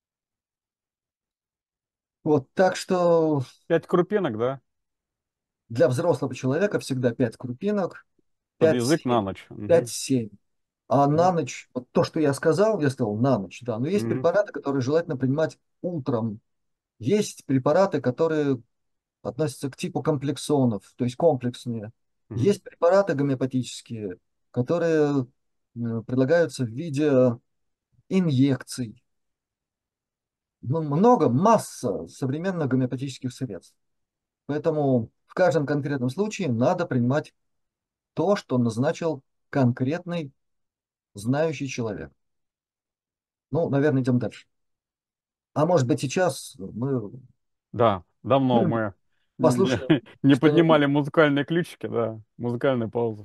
Вот так что Пять крупинок, да? для взрослого человека всегда пять крупинок, Под язык на пять-семь, ночь. Мгм. пять-семь. А на Мгм. ночь, вот то, что я сказал, я сказал на ночь, да. Но есть Мгм. препараты, которые желательно принимать утром. Есть препараты, которые относятся к типу комплексонов, то есть комплексные. Мгм. Есть препараты гомеопатические, которые э, предлагаются в виде инъекций. Ну, много, масса современных гомеопатических средств. Поэтому в каждом конкретном случае надо принимать то, что назначил конкретный знающий человек. Ну, наверное, идем дальше. А может быть, сейчас мы Да, давно мы не послушаем не что-нибудь. поднимали музыкальные ключики, да, музыкальная пауза.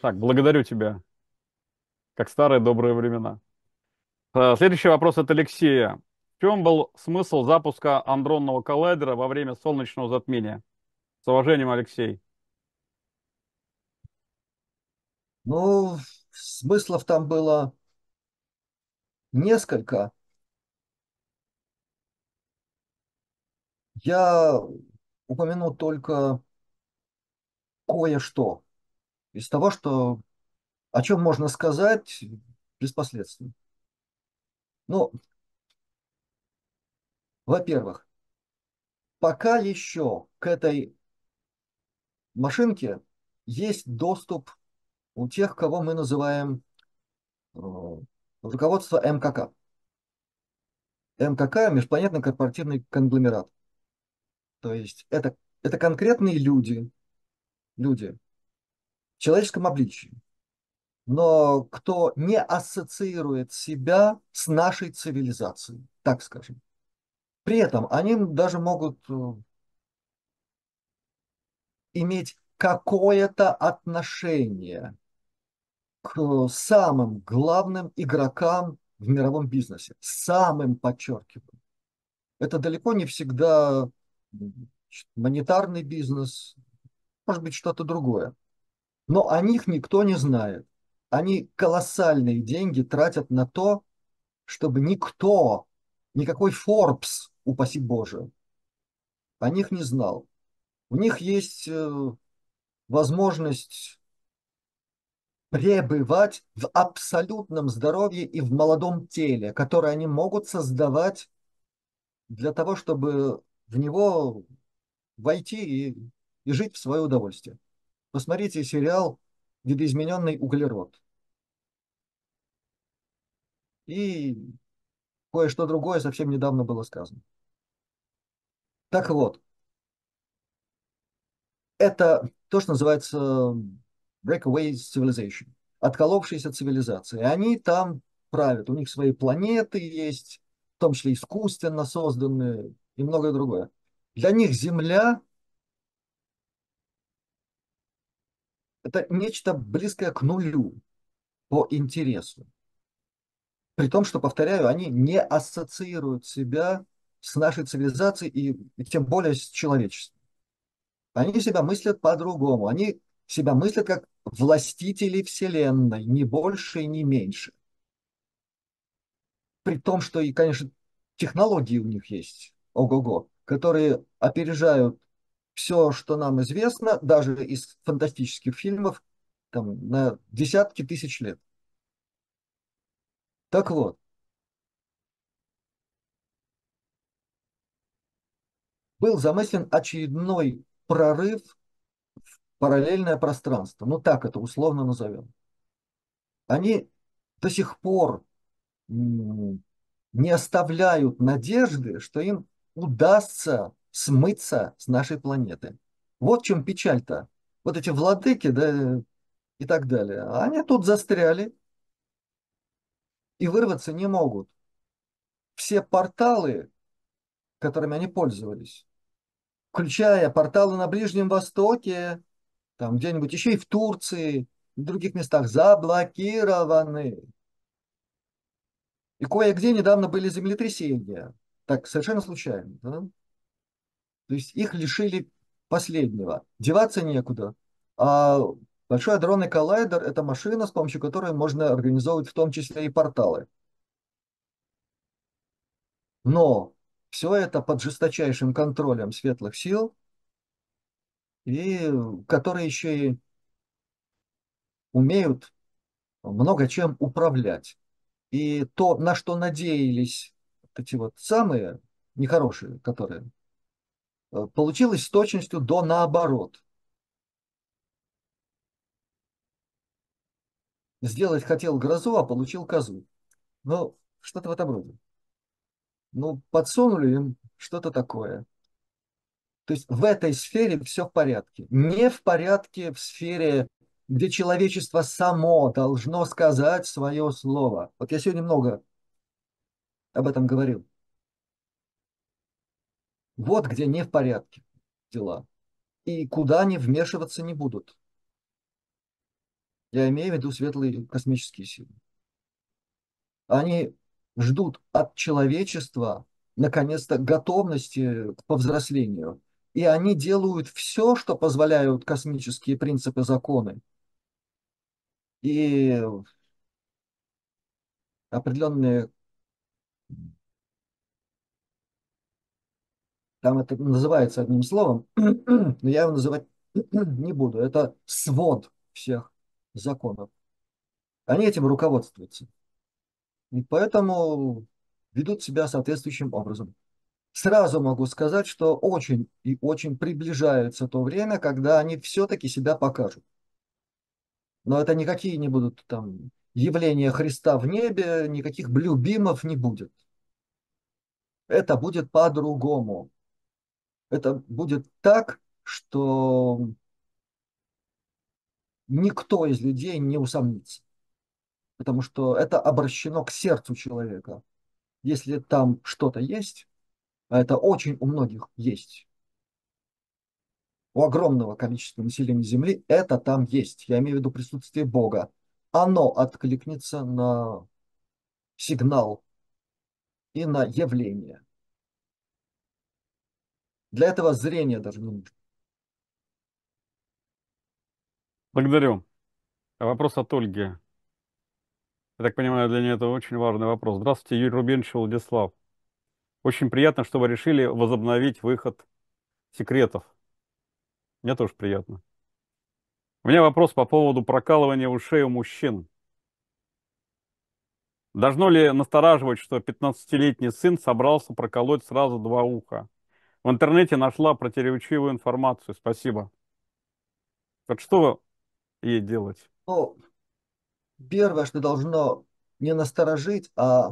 Так, благодарю тебя, как старые добрые времена. Э, Следующий вопрос от Алексея. В чем был смысл запуска андронного коллайдера во время солнечного затмения? С уважением, Алексей. Ну, смыслов там было несколько. Я упомяну только кое-что из того, что, о чем можно сказать без последствий. Ну, во-первых, пока еще к этой машинке есть доступ у тех, кого мы называем э, руководство эм ка ка. эм ка ка – межпланетный корпоративный конгломерат. То есть это, это конкретные люди, люди в человеческом обличии, но кто не ассоциирует себя с нашей цивилизацией, так скажем. При этом они даже могут э, иметь какое-то отношение к самым главным игрокам в мировом бизнесе. Самым, подчеркиваю. Это далеко не всегда м, монетарный бизнес, может быть, что-то другое. Но о них никто не знает. Они колоссальные деньги тратят на то, чтобы никто, никакой Forbes, упаси Боже, о них не знал. У них есть э, возможность пребывать в абсолютном здоровье и в молодом теле, которое они могут создавать для того, чтобы в него войти и, и жить в свое удовольствие. Посмотрите сериал «Видоизмененный углерод» и кое-что другое совсем недавно было сказано. Так вот, это то, что называется breakaway civilization, отколовшиеся цивилизации. Они там правят, у них свои планеты есть, в том числе искусственно созданные и многое другое. Для них Земля – это нечто близкое к нулю по интересу. При том, что, повторяю, они не ассоциируют себя с нашей цивилизацией и, и тем более с человечеством. Они себя мыслят по-другому. Они себя мыслят как властители Вселенной, ни больше и ни меньше. При том, что и, конечно, технологии у них есть, ого-го, которые опережают все, что нам известно, даже из фантастических фильмов, там, на десятки тысяч лет. Так вот, был замыслен очередной прорыв в параллельное пространство. Ну, так это условно назовем. Они до сих пор м, не оставляют надежды, что им удастся смыться с нашей планеты. Вот в чем печаль-то. Вот эти владыки, да, и так далее. Они тут застряли и вырваться не могут. Все порталы, которыми они пользовались, включая порталы на Ближнем Востоке, там где-нибудь еще и в Турции, в других местах, заблокированы. И кое-где недавно были землетрясения. Так, совершенно случайно. Да? То есть их лишили последнего. Деваться некуда. А Большой адронный коллайдер – это машина, с помощью которой можно организовывать в том числе и порталы. Но все это под жесточайшим контролем светлых сил, и которые еще и умеют много чем управлять. И то, на что надеялись вот эти вот самые нехорошие, которые, э, получилось с точностью до наоборот. Сделать хотел грозу, а получил козу. Ну, что-то в этом роде. Ну, подсунули им что-то такое. То есть в этой сфере все в порядке. Не в порядке в сфере, где человечество само должно сказать свое слово. Вот я сегодня много об этом говорил. Вот где не в порядке дела. И куда они вмешиваться не будут. Я имею в виду светлые космические силы. Они ждут от человечества наконец-то готовности к повзрослению. И они делают все, что позволяют космические принципы, законы. И определенные, там это называется одним словом, но я его называть не буду. Это свод всех законов. Они этим руководствуются. И поэтому ведут себя соответствующим образом. Сразу могу сказать, что очень и очень приближается то время, когда они все-таки себя покажут. Но это никакие не будут там явления Христа в небе, никаких блюбимов не будет. Это будет по-другому. Это будет так, что никто из людей не усомнится. Потому что это обращено к сердцу человека. Если там что-то есть, а это очень у многих есть, у огромного количества населения Земли, это там есть. Я имею в виду присутствие Бога. Оно откликнется на сигнал и на явление. Для этого зрение даже не нужно. Благодарю. Вопрос от Ольги. Я так понимаю, для нее это очень важный вопрос. Здравствуйте, Юрий Рубинович, Владислав. Очень приятно, что вы решили возобновить выход секретов. Мне тоже приятно. У меня вопрос по поводу прокалывания ушей у мужчин. Должно ли настораживать, что пятнадцатилетний сын собрался проколоть сразу два уха? В интернете нашла противоречивую информацию. Спасибо. Вот что ей делать? Ну, первое, что должно не насторожить, а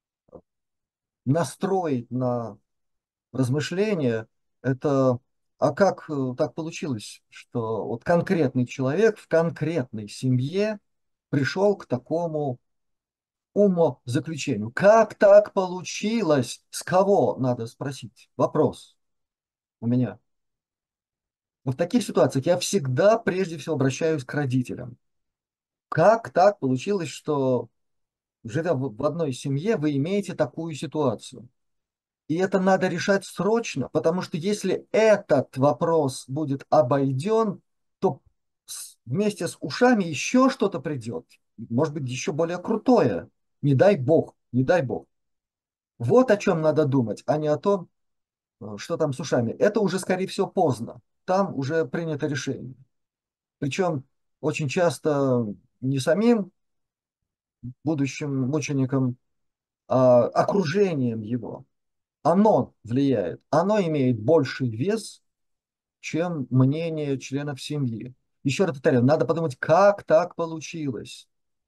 настроить на размышление, это а как э, так получилось, что вот конкретный человек в конкретной семье пришел к такому умозаключению. Как так получилось? С кого, надо спросить? Вопрос у меня. Но в таких ситуациях я всегда прежде всего обращаюсь к родителям. Как так получилось, что, живя в в одной семье, вы имеете такую ситуацию? И это надо решать срочно, потому что если этот вопрос будет обойден, то с- вместе с ушами еще что-то придет. Может быть, еще более крутое. Не дай бог, не дай бог. Вот о чем надо думать, а не о том, э, что там с ушами. Это уже, скорее всего, поздно. Там уже принято решение. Причем очень часто не самим будущим мучеником, а окружением его. Оно влияет. Оно имеет больший вес, чем мнение членов семьи. Еще раз повторяю, надо подумать, как так получилось.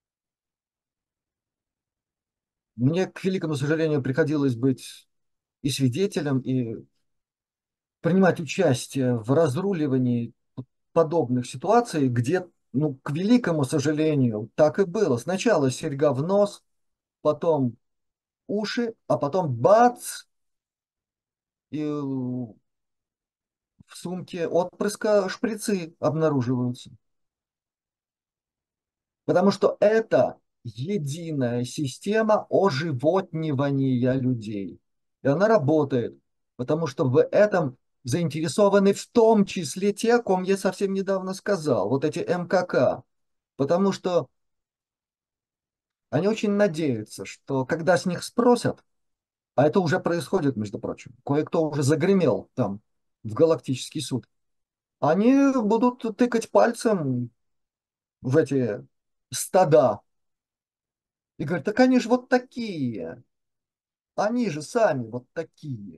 Мне, к великому сожалению, приходилось быть и свидетелем, и принимать участие в разруливании подобных ситуаций, где, ну, к великому сожалению, так и было. Сначала серьга в нос, потом уши, а потом бац, и в сумке отпрыска шприцы обнаруживаются. Потому что это единая система оживотнивания людей. И она работает, потому что в этом заинтересованы в том числе те, о ком я совсем недавно сказал, вот эти эм ка ка. Потому что они очень надеются, что когда с них спросят, а это уже происходит, между прочим, кое-кто уже загремел там в галактический суд, они будут тыкать пальцем в эти стада и говорят, так они же вот такие. Они же сами вот такие.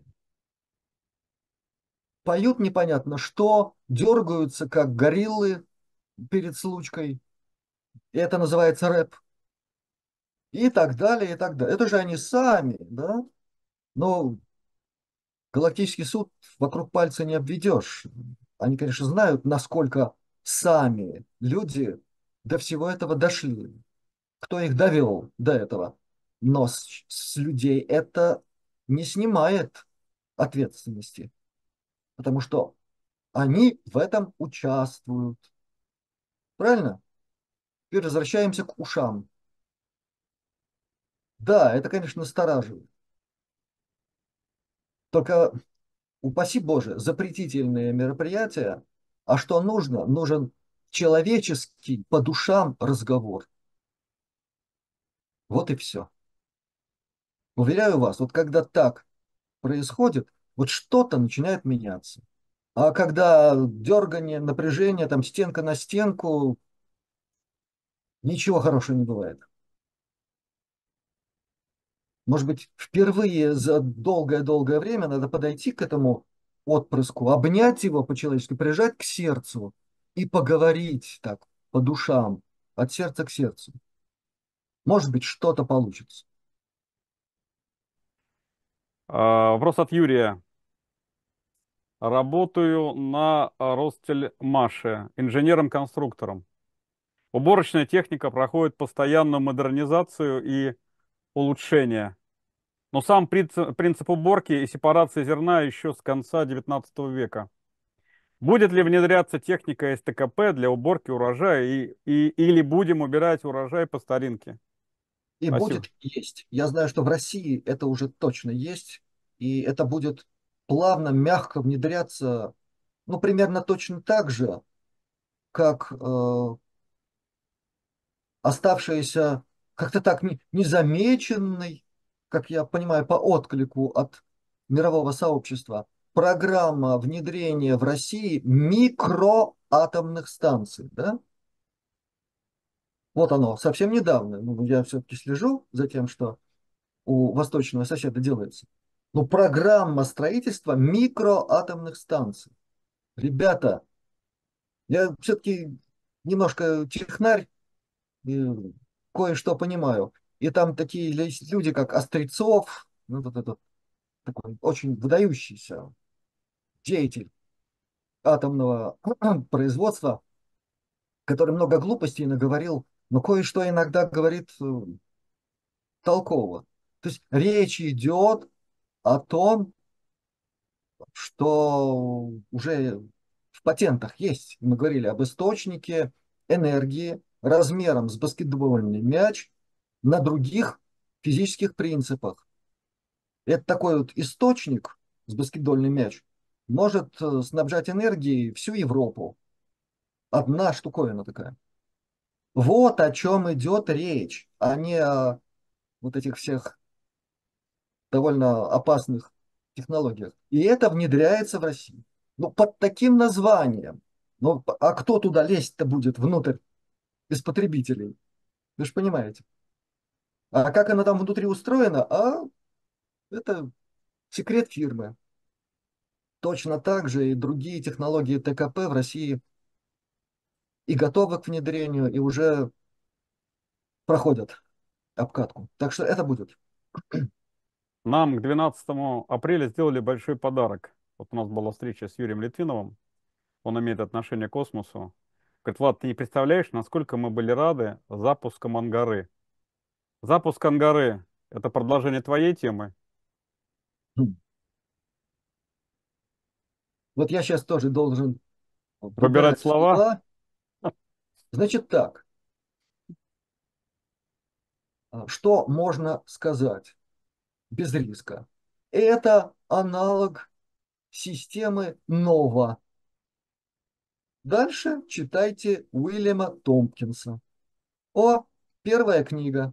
Поют непонятно что, дергаются, как гориллы перед случкой. И это называется рэп. И так далее, и так далее. Это же они сами, да? Но Галактический суд вокруг пальца не обведешь. Они, конечно, знают, насколько сами люди до всего этого дошли. Кто их довел до этого. Но с, с людей это не снимает ответственности. Потому что они в этом участвуют. Правильно? Теперь возвращаемся к ушам. Да, это, конечно, настораживает. Только, упаси Боже, запретительные мероприятия. А что нужно? Нужен человеческий по душам разговор. Вот и все. Уверяю вас, вот когда так происходит, вот что-то начинает меняться. А когда дергание, напряжение, там стенка на стенку, ничего хорошего не бывает. Может быть, впервые за долгое-долгое время надо подойти к этому отпрыску, обнять его по-человечески, прижать к сердцу и поговорить так, по душам, от сердца к сердцу. Может быть, что-то получится. А, вопрос от Юрия. Работаю на Ростельмаше инженером-конструктором. Уборочная техника проходит постоянную модернизацию и улучшение. Но сам принцип, принцип уборки и сепарации зерна еще с конца девятнадцатого века. Будет ли внедряться техника СТКП для уборки урожая и, и, или будем убирать урожай по старинке? И Спасибо. будет есть. Я знаю, что в России это уже точно есть, и это будет плавно, мягко внедряться, ну, примерно точно так же, как э, оставшаяся как-то так не- незамеченной, как я понимаю, по отклику от мирового сообщества, программа внедрения в России микроатомных станций. Да? Вот оно, совсем недавно. Ну, я все-таки слежу за тем, что у восточного соседа делается. Ну, программа строительства микроатомных станций. Ребята, я все-таки немножко технарь, и кое-что понимаю. И там такие есть люди, как Острецов, ну, вот этот такой очень выдающийся деятель атомного производства, который много глупостей наговорил, но кое-что иногда говорит э, толково. То есть речь идет о том, что уже в патентах есть. Мы говорили об источнике энергии размером с баскетбольный мяч на других физических принципах. Это такой вот источник с баскетбольный мяч может э, снабжать энергией всю Европу. Одна штуковина такая. Вот о чем идет речь, а не о вот этих всех довольно опасных технологиях. И это внедряется в России. Ну, под таким названием. Ну, а кто туда лезть-то будет внутрь без потребителей? Вы же понимаете. А как она там внутри устроена? А это секрет фирмы. Точно так же и другие технологии ТКП в России и готовы к внедрению, и уже проходят обкатку. Так что это будет. Нам к двенадцатому апреля сделали большой подарок. Вот у нас была встреча с Юрием Литвиновым. Он имеет отношение к космосу. Говорит, Влад, ты не представляешь, насколько мы были рады запуском Ангары. Запуск Ангары — это продолжение твоей темы. Вот я сейчас тоже должен Выбирать подбирать слова. слова. Значит так, а, что можно сказать без риска? Это аналог системы нова. Дальше читайте Уильяма Томпкинса. О, первая книга.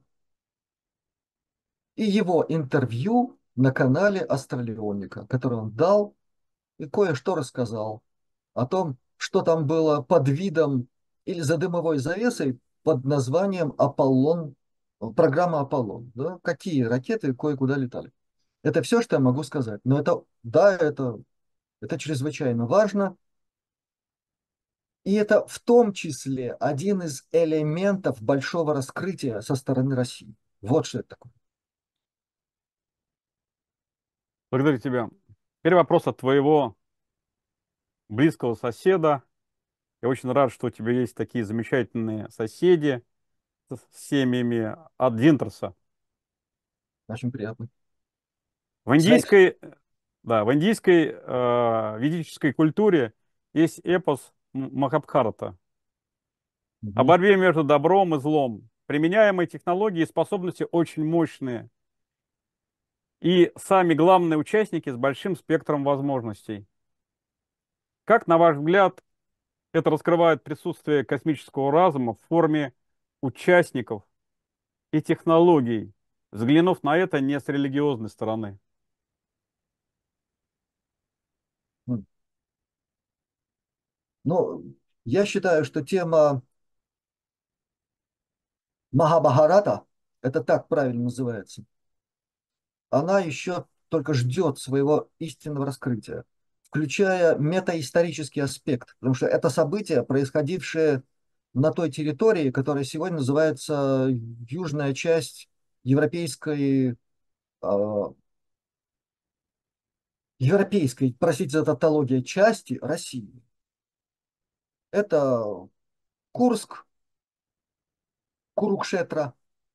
И его интервью на канале Астралионика, который он дал и кое-что рассказал о том, что там было под видом или за дымовой завесой под названием Аполлон, программа Аполлон. Да? Какие ракеты кое-куда летали. Это все, что я могу сказать. Но это, да, это, это чрезвычайно важно. И это в том числе один из элементов большого раскрытия со стороны России. Вот что это такое. Благодарю тебя. Теперь вопрос от твоего близкого соседа. Я очень рад, что у тебя есть такие замечательные соседи с семьями от Винтерса. Очень приятно. В Связь. индийской, да, в индийской э, ведической культуре есть эпос М- Махабхарата. о Мгм. борьбе между добром и злом. Применяемые технологии и способности очень мощные. И сами главные участники с большим спектром возможностей. Как, на ваш взгляд, это раскрывает присутствие космического разума в форме участников и технологий, взглянув на это не с религиозной стороны? М. Ну, я считаю, что тема Махабхарата, это так правильно называется, она еще только ждет своего истинного раскрытия, включая метаисторический аспект, потому что это событие, происходившее на той территории, которая сегодня называется южная часть европейской, а, европейской, простите за тавтологию, части России. Это Курск, Курукшетра,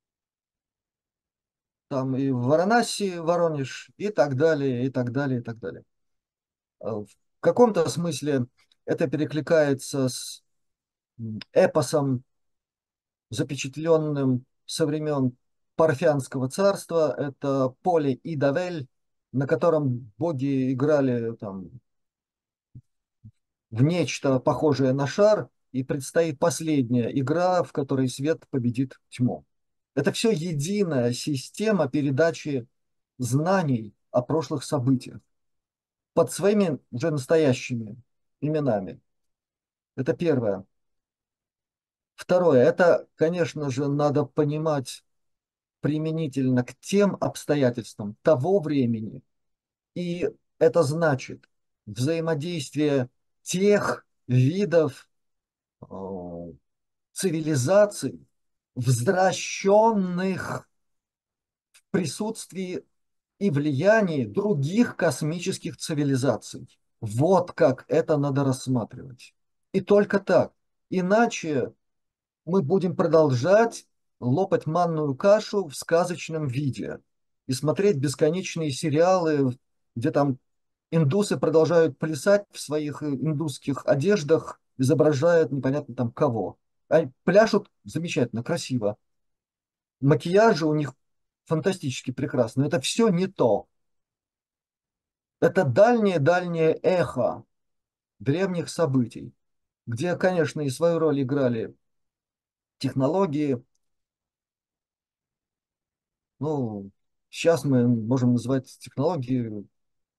там и Варанаси, Воронеж, и так далее, и так далее, и так далее. А В каком-то смысле это перекликается с м, эпосом, запечатленным со времен Парфянского царства. Это поле Идавель, на котором боги играли там в нечто похожее на шар, и предстоит последняя игра, в которой свет победит тьму. Это все единая система передачи знаний о прошлых событиях под своими уже настоящими именами. Это первое. Второе, это, конечно же, надо понимать применительно к тем обстоятельствам того времени. И это значит взаимодействие тех видов э, цивилизаций, взращенных в присутствии и влиянии других космических цивилизаций. Вот как это надо рассматривать. И только так. Иначе мы будем продолжать лопать манную кашу в сказочном виде и смотреть бесконечные сериалы, где там индусы продолжают плясать в своих э, индусских одеждах, изображают непонятно там кого. Они пляшут замечательно, красиво. Макияжи у них фантастически прекрасные. Но это все не то. Это дальнее-дальнее эхо древних событий, где, конечно, и свою роль играли технологии. Ну, сейчас мы можем называть технологии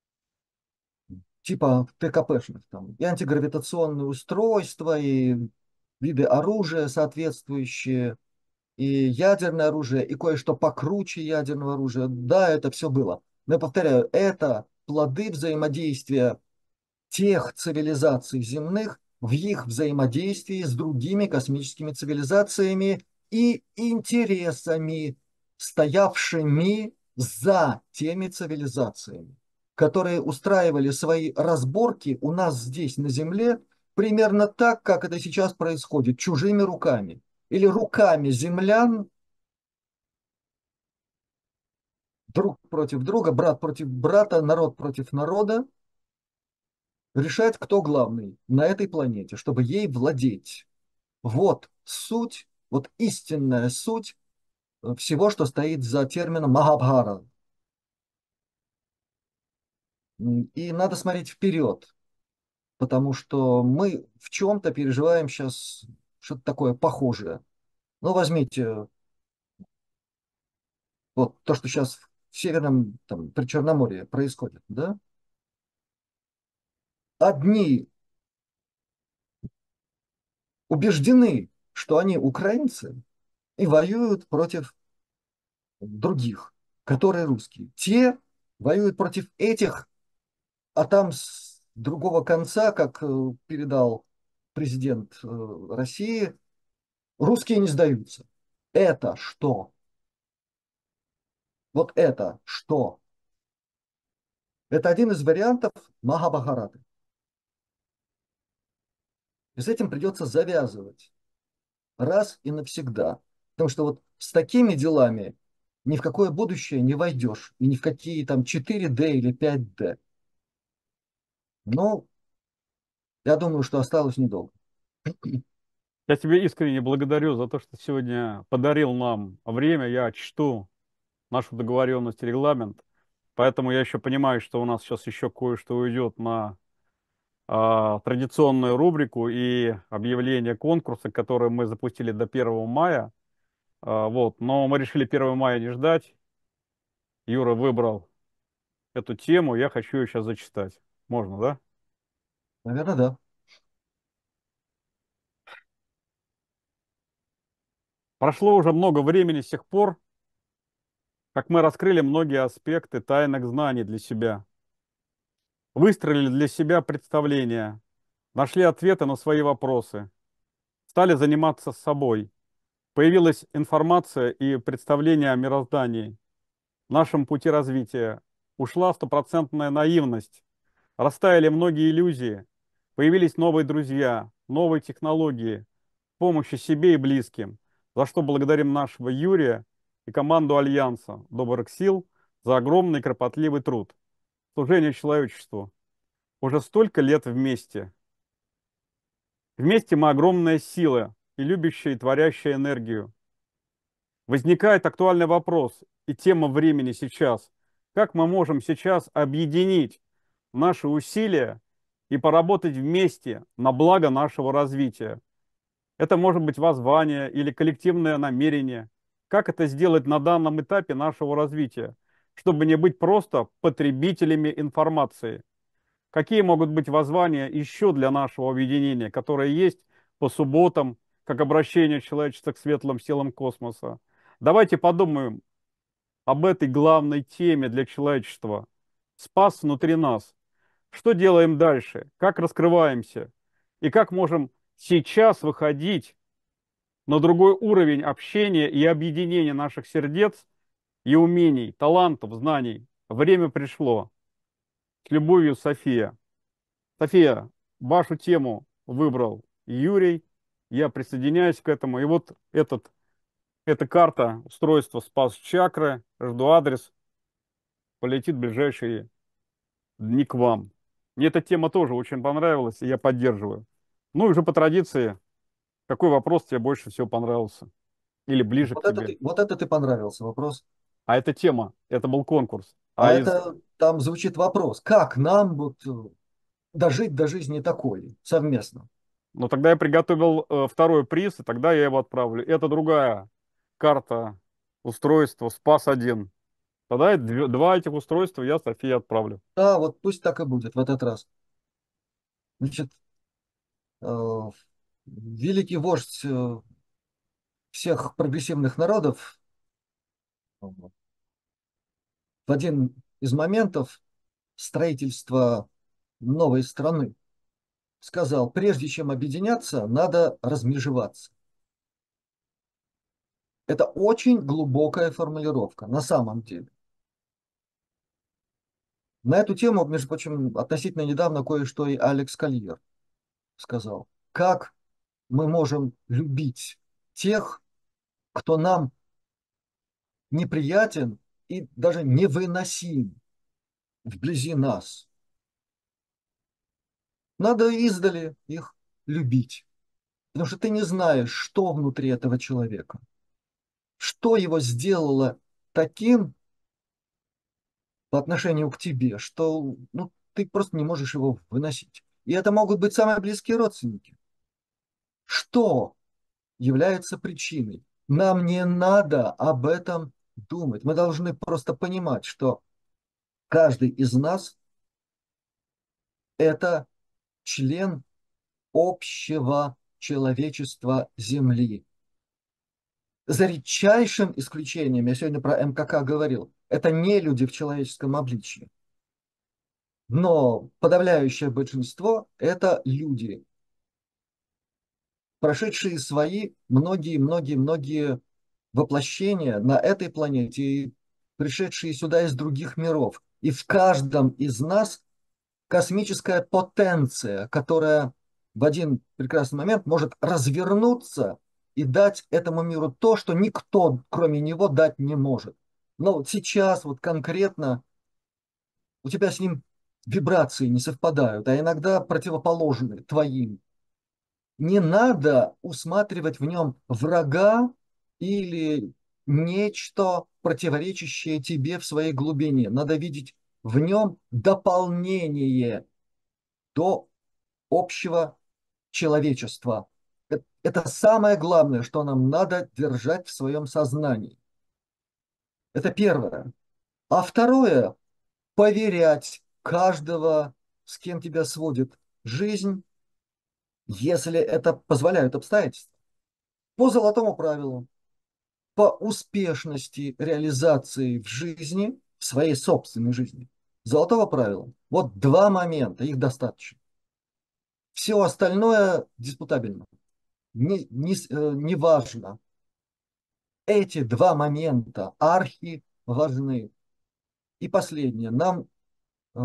типа ТКПшных, там, и антигравитационные устройства, и виды оружия соответствующие, и ядерное оружие, и кое-что покруче ядерного оружия. Да, это все было. Но я повторяю, это плоды взаимодействия тех цивилизаций земных в их взаимодействии с другими космическими цивилизациями и интересами, стоявшими за теми цивилизациями, которые устраивали свои разборки у нас здесь на Земле примерно так, как это сейчас происходит, чужими руками или руками землян, друг против друга, брат против брата, народ против народа, решать, кто главный на этой планете, чтобы ей владеть. Вот суть, вот истинная суть э, всего, что стоит за термином Махабхарата. И надо смотреть вперед, потому что мы в чем-то переживаем сейчас что-то такое похожее. Ну, возьмите вот то, что сейчас в Северном, там, Причерноморье происходит, да? Одни убеждены, что они украинцы и воюют против других, которые русские. Те воюют против этих, а там с другого конца, как э, передал президент э, России, русские не сдаются. Это что? Вот это что? Это один из вариантов Махабхараты. И с этим придется завязывать раз и навсегда. Потому что вот с такими делами ни в какое будущее не войдешь. И ни в какие там четыре дэ или пять дэ. Но я думаю, что осталось недолго. Я тебе искренне благодарю за то, что сегодня подарил нам время. Я чту нашу договоренность, регламент. Поэтому я еще понимаю, что у нас сейчас еще кое-что уйдет на а, традиционную рубрику и объявление конкурса, который мы запустили до первого мая. А, вот. Но мы решили первого мая не ждать. Юра выбрал эту тему. Я хочу ее сейчас зачитать. Можно, да? Наверное, да. Прошло уже много времени с тех пор, как мы раскрыли многие аспекты тайных знаний для себя, выстроили для себя представления, нашли ответы на свои вопросы, стали заниматься с собой. Появилась информация и представление о мироздании, нашем пути развития. Ушла стопроцентная наивность, растаяли многие иллюзии, появились новые друзья, новые технологии, помощи себе и близким, за что благодарим нашего Юрия и команду Альянса Добрых Сил за огромный кропотливый труд. Служение человечеству. Уже столько лет вместе. Вместе мы огромная сила и любящая и творящая энергию. Возникает актуальный вопрос и тема времени сейчас. Как мы можем сейчас объединить наши усилия и поработать вместе на благо нашего развития? Это может быть воззвание или коллективное намерение. Как это сделать на данном этапе нашего развития, чтобы не быть просто потребителями информации? Какие могут быть воззвания еще для нашего объединения, которые есть по субботам, как обращение человечества к светлым силам космоса? Давайте подумаем об этой главной теме для человечества. Спас внутри нас. Что делаем дальше? Как раскрываемся? И как можем сейчас выходить на другой уровень общения и объединения наших сердец и умений, талантов, знаний? Время пришло. С любовью, София. София, вашу тему выбрал Юрий. Я присоединяюсь к этому. И вот этот, эта карта устройства Спас Чакры. Жду адрес. Полетит в ближайшие дни к вам. Мне эта тема тоже очень понравилась, и я поддерживаю. Ну и уже по традиции, какой вопрос тебе больше всего понравился? Или ближе к Вот это, тебе? ты- вот это ты понравился вопрос. А эта тема, это был конкурс. А А из... это там звучит вопрос, как нам вот э, дожить до жизни такой совместно? Ну тогда я приготовил э, второй приз, и тогда я его отправлю. Это другая карта устройства Спас один. Тогда я две- два этих устройства я Софии отправлю. Да, вот пусть так и будет в этот раз. Значит, э, великий вождь э, всех прогрессивных народов э, в один из моментов строительства новой страны сказал, прежде чем объединяться, надо размежеваться. Это очень глубокая формулировка на самом деле. На эту тему, между прочим, относительно недавно кое-что и Алекс Кольер сказал. Как мы можем любить тех, кто нам неприятен и даже невыносим вблизи нас? Надо издали их любить, потому что ты не знаешь, что внутри этого человека, что его сделало таким по отношению к тебе, что ну, ты просто не можешь его выносить. И это могут быть самые близкие родственники. Что является причиной? Нам не надо об этом думать. Мы должны просто понимать, что каждый из нас – это член общего человечества Земли. За редчайшим исключением, я сегодня про эм ка ка говорил, это не люди в человеческом обличии. Но подавляющее большинство – это люди, прошедшие свои многие-многие-многие воплощения на этой планете и пришедшие сюда из других миров. И в каждом из нас космическая потенция, которая в один прекрасный момент может развернуться и дать этому миру то, что никто, кроме него, дать не может. Но вот сейчас, вот конкретно, у тебя с ним вибрации не совпадают, а иногда противоположны твоим. не надо усматривать в нем врага или нечто противоречащее тебе в своей глубине. Надо видеть в нем дополнение до общего человечества. Э- Это самое главное, что нам надо держать в своем сознании. Это первое. А второе, поверять каждого, с кем тебя сводит жизнь, если это позволяют обстоятельства. По золотому правилу, по успешности реализации в жизни, в своей собственной жизни. Золотого правила. Вот два момента, их достаточно. Все остальное диспутабельно. Не, не, э, не важно. Эти два момента архи важны. И последнее. Нам э,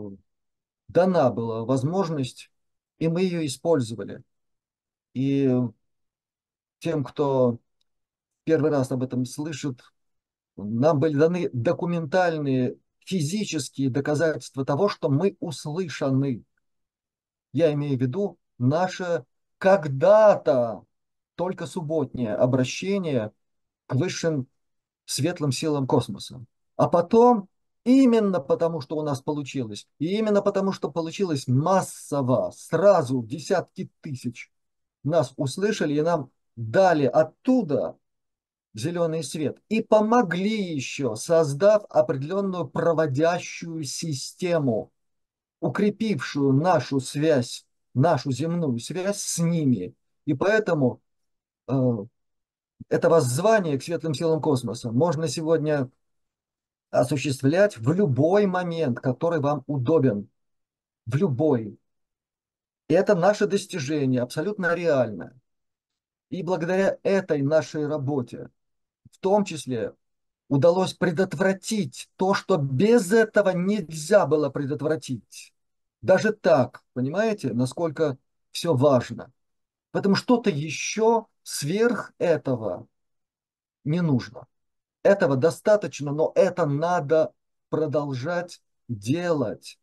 дана была возможность, и мы ее использовали. И тем, кто первый раз об этом слышит, нам были даны документальные, физические доказательства того, что мы услышаны. Я имею в виду наше когда-то только субботнее обращение к высшим светлым силам космоса. А потом, именно потому, что у нас получилось, и именно потому, что получилось массово, сразу десятки тысяч нас услышали и нам дали оттуда зеленый свет и помогли еще, создав определенную проводящую систему, укрепившую нашу связь, нашу земную связь с ними. И поэтому э, это воззвание к светлым силам космоса можно сегодня осуществлять в любой момент, который вам удобен. В любой. И это наше достижение, абсолютно реальное. И благодаря этой нашей работе, в том числе, удалось предотвратить то, что без этого нельзя было предотвратить. Даже так, понимаете, насколько все важно. Поэтому что-то еще сверх этого не нужно. Этого достаточно, но это надо продолжать делать.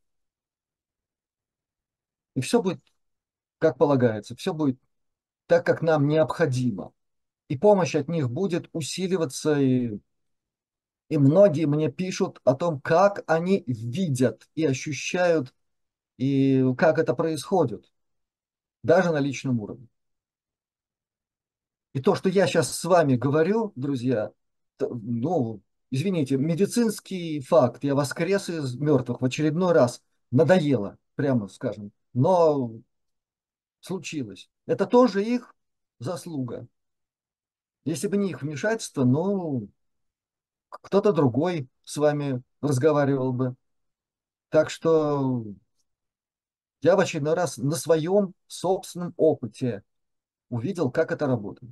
И все будет, как полагается, все будет так, как нам необходимо. И помощь от них будет усиливаться, и, и многие мне пишут о том, как они видят и ощущают, и как это происходит, даже на личном уровне. И то, что я сейчас с вами говорю, друзья, т- ну, извините, медицинский факт, я воскрес из мертвых в очередной раз, надоело, прямо скажем, но случилось. Это тоже их заслуга. Если бы не их вмешательство, ну, кто-то другой с вами разговаривал бы. Так что я в очередной раз на своем собственном опыте увидел, как это работает.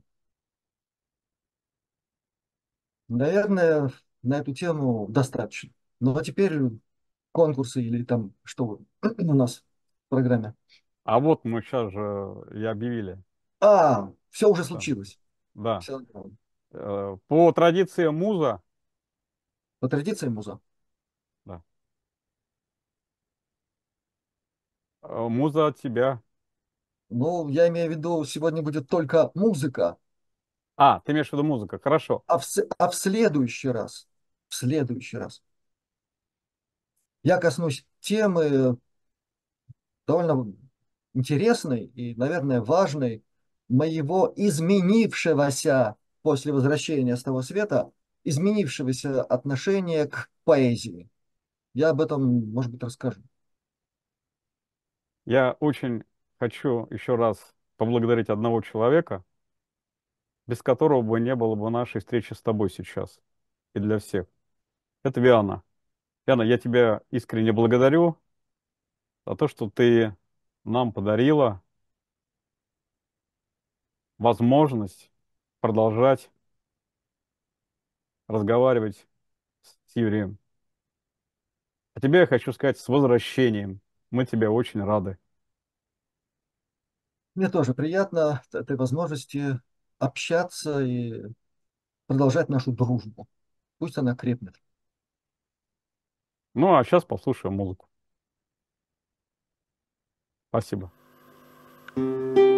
Наверное, на эту тему достаточно. Ну а теперь конкурсы или там что у нас в программе. А вот мы сейчас же и объявили. А, все уже Да. случилось. Да. Все Э, По традиции муза, по традиции муза. да. Э, Муза от тебя. Ну, я имею в виду, сегодня будет только музыка, А, ты имеешь в виду музыка. Хорошо. а в, с- а в следующий раз, в следующий раз я коснусь темы довольно интересной и, наверное, важной моего изменившегося после возвращения с того света, изменившегося отношения к поэзии. Я об этом, может быть, расскажу. Я очень хочу еще раз поблагодарить одного человека, без которого бы не было бы нашей встречи с тобой сейчас. И для всех. Это Виана. Виана, я тебя искренне благодарю за то, что ты нам подарила возможность продолжать разговаривать с Юрием. А тебе я хочу сказать с возвращением. Мы тебе очень рады. Мне тоже приятно от этой возможности общаться и продолжать нашу дружбу. Пусть она крепнет. Ну, а сейчас послушаем музыку. Спасибо.